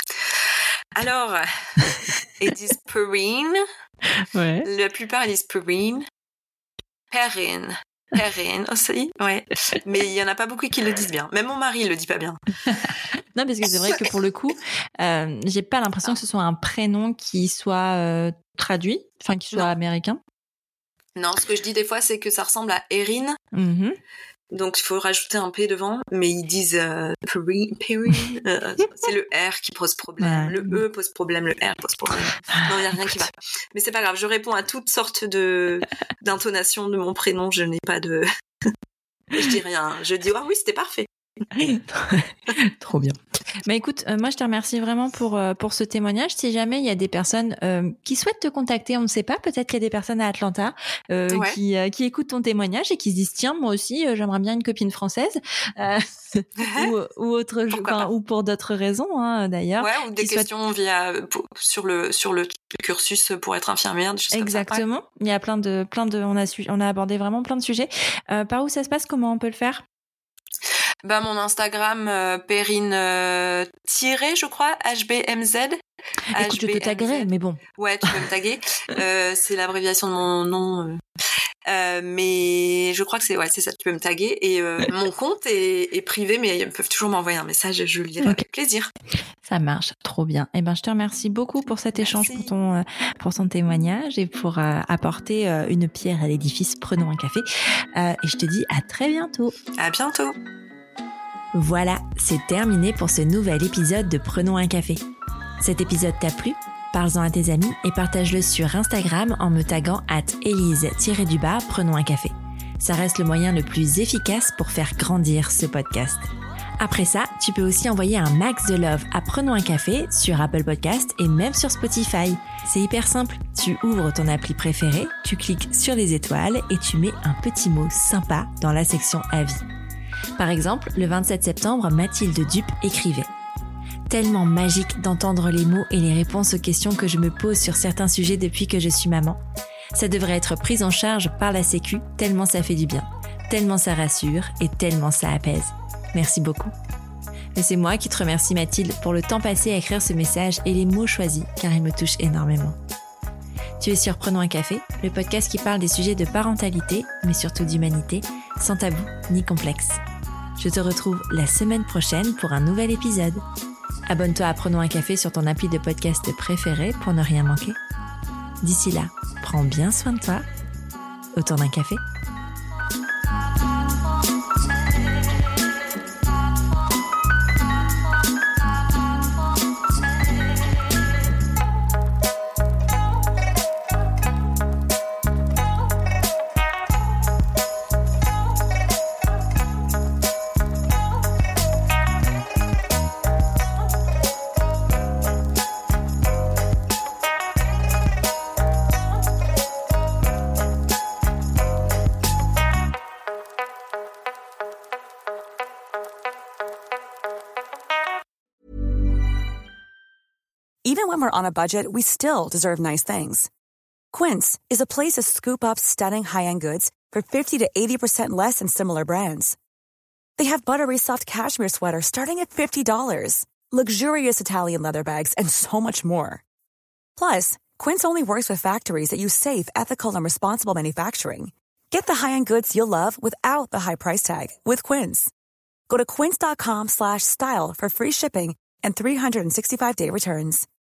Alors, ils disent Perrine. Ouais. La plupart ils disent Perrine. Perrine. Perrine aussi, ouais. Mais il y en a pas beaucoup qui le disent bien. Même mon mari il le dit pas bien. Non, parce que c'est vrai que pour le coup, euh, j'ai pas l'impression ah. que ce soit un prénom qui soit euh, traduit, enfin qui soit non. américain. Non, ce que je dis des fois, c'est que ça ressemble à Erin. Mm-hmm. Donc il faut rajouter un P devant, mais ils disent euh, Perrine. Perrine euh, c'est le R qui pose problème, ouais. Le E pose problème, le R pose problème. Non, il y a rien qui va. Mais c'est pas grave, je réponds à toutes sortes de d'intonations de mon prénom. Je n'ai pas de, je dis rien. Je dis ah oui, c'était parfait. Trop bien. Bah écoute, euh, moi je te remercie vraiment pour euh, pour ce témoignage. Si jamais il y a des personnes euh, qui souhaitent te contacter, on ne sait pas, peut-être qu'il y a des personnes à Atlanta euh, ouais. qui euh, qui écoutent ton témoignage et qui se disent tiens moi aussi euh, j'aimerais bien une copine française euh, ou ou autre enfin, ou pour d'autres raisons hein, d'ailleurs. Ouais, ou des questions souhaitent... via pour, sur le sur le cursus pour être infirmière, des choses exactement. Comme ça. Ouais. Il y a plein de plein de on a su, on a abordé vraiment plein de sujets. Euh, par où ça se passe, comment on peut le faire? Bah mon Instagram euh, Perrine euh, tiré je crois H B M Z. Écoute, je te taguerai, mais bon. Ouais, tu peux me taguer. euh, c'est l'abréviation de mon nom. Euh. Euh, mais je crois que c'est ouais, c'est ça. Tu peux me taguer et euh, mon compte est, est privé, mais ils peuvent toujours m'envoyer un message. Je le lirai okay. avec plaisir. Ça marche, trop bien. Eh ben, je te remercie beaucoup pour cet Merci. échange, pour ton euh, pour ton témoignage et pour euh, apporter euh, une pierre à l'édifice. Prenons un café. Euh, et je te dis à très bientôt. À bientôt. Voilà, c'est terminé pour ce nouvel épisode de Prenons un café. Cet épisode t'a plu? Parle-en à tes amis et partage-le sur Instagram en me taguant at Élise-du-bas Prenons un café. Ça reste le moyen le plus efficace pour faire grandir ce podcast. Après ça, tu peux aussi envoyer un max de love à Prenons un café sur Apple Podcast et même sur Spotify. C'est hyper simple. Tu ouvres ton appli préférée, tu cliques sur les étoiles et tu mets un petit mot sympa dans la section avis. Par exemple, le vingt-sept septembre, Mathilde Dupe écrivait « Tellement magique d'entendre les mots et les réponses aux questions que je me pose sur certains sujets depuis que je suis maman. Ça devrait être pris en charge par la Sécu, tellement ça fait du bien, tellement ça rassure et tellement ça apaise. Merci beaucoup. » Et c'est moi qui te remercie Mathilde pour le temps passé à écrire ce message et les mots choisis, car ils me touchent énormément. Tu es sur Prenons un café, le podcast qui parle des sujets de parentalité, mais surtout d'humanité, sans tabou ni complexe. Je te retrouve la semaine prochaine pour un nouvel épisode. Abonne-toi à Prenons un café sur ton appli de podcast préféré pour ne rien manquer. D'ici là, prends bien soin de toi. Autour d'un café. Even when we're on a budget, we still deserve nice things. Quince is a place to scoop up stunning high-end goods for fifty to eighty percent less than similar brands. They have buttery soft cashmere sweaters starting at fifty dollars, luxurious Italian leather bags, and so much more. Plus, Quince only works with factories that use safe, ethical, and responsible manufacturing. Get the high-end goods you'll love without the high price tag with Quince. Go to quince.com slash style for free shipping and three sixty-five day returns.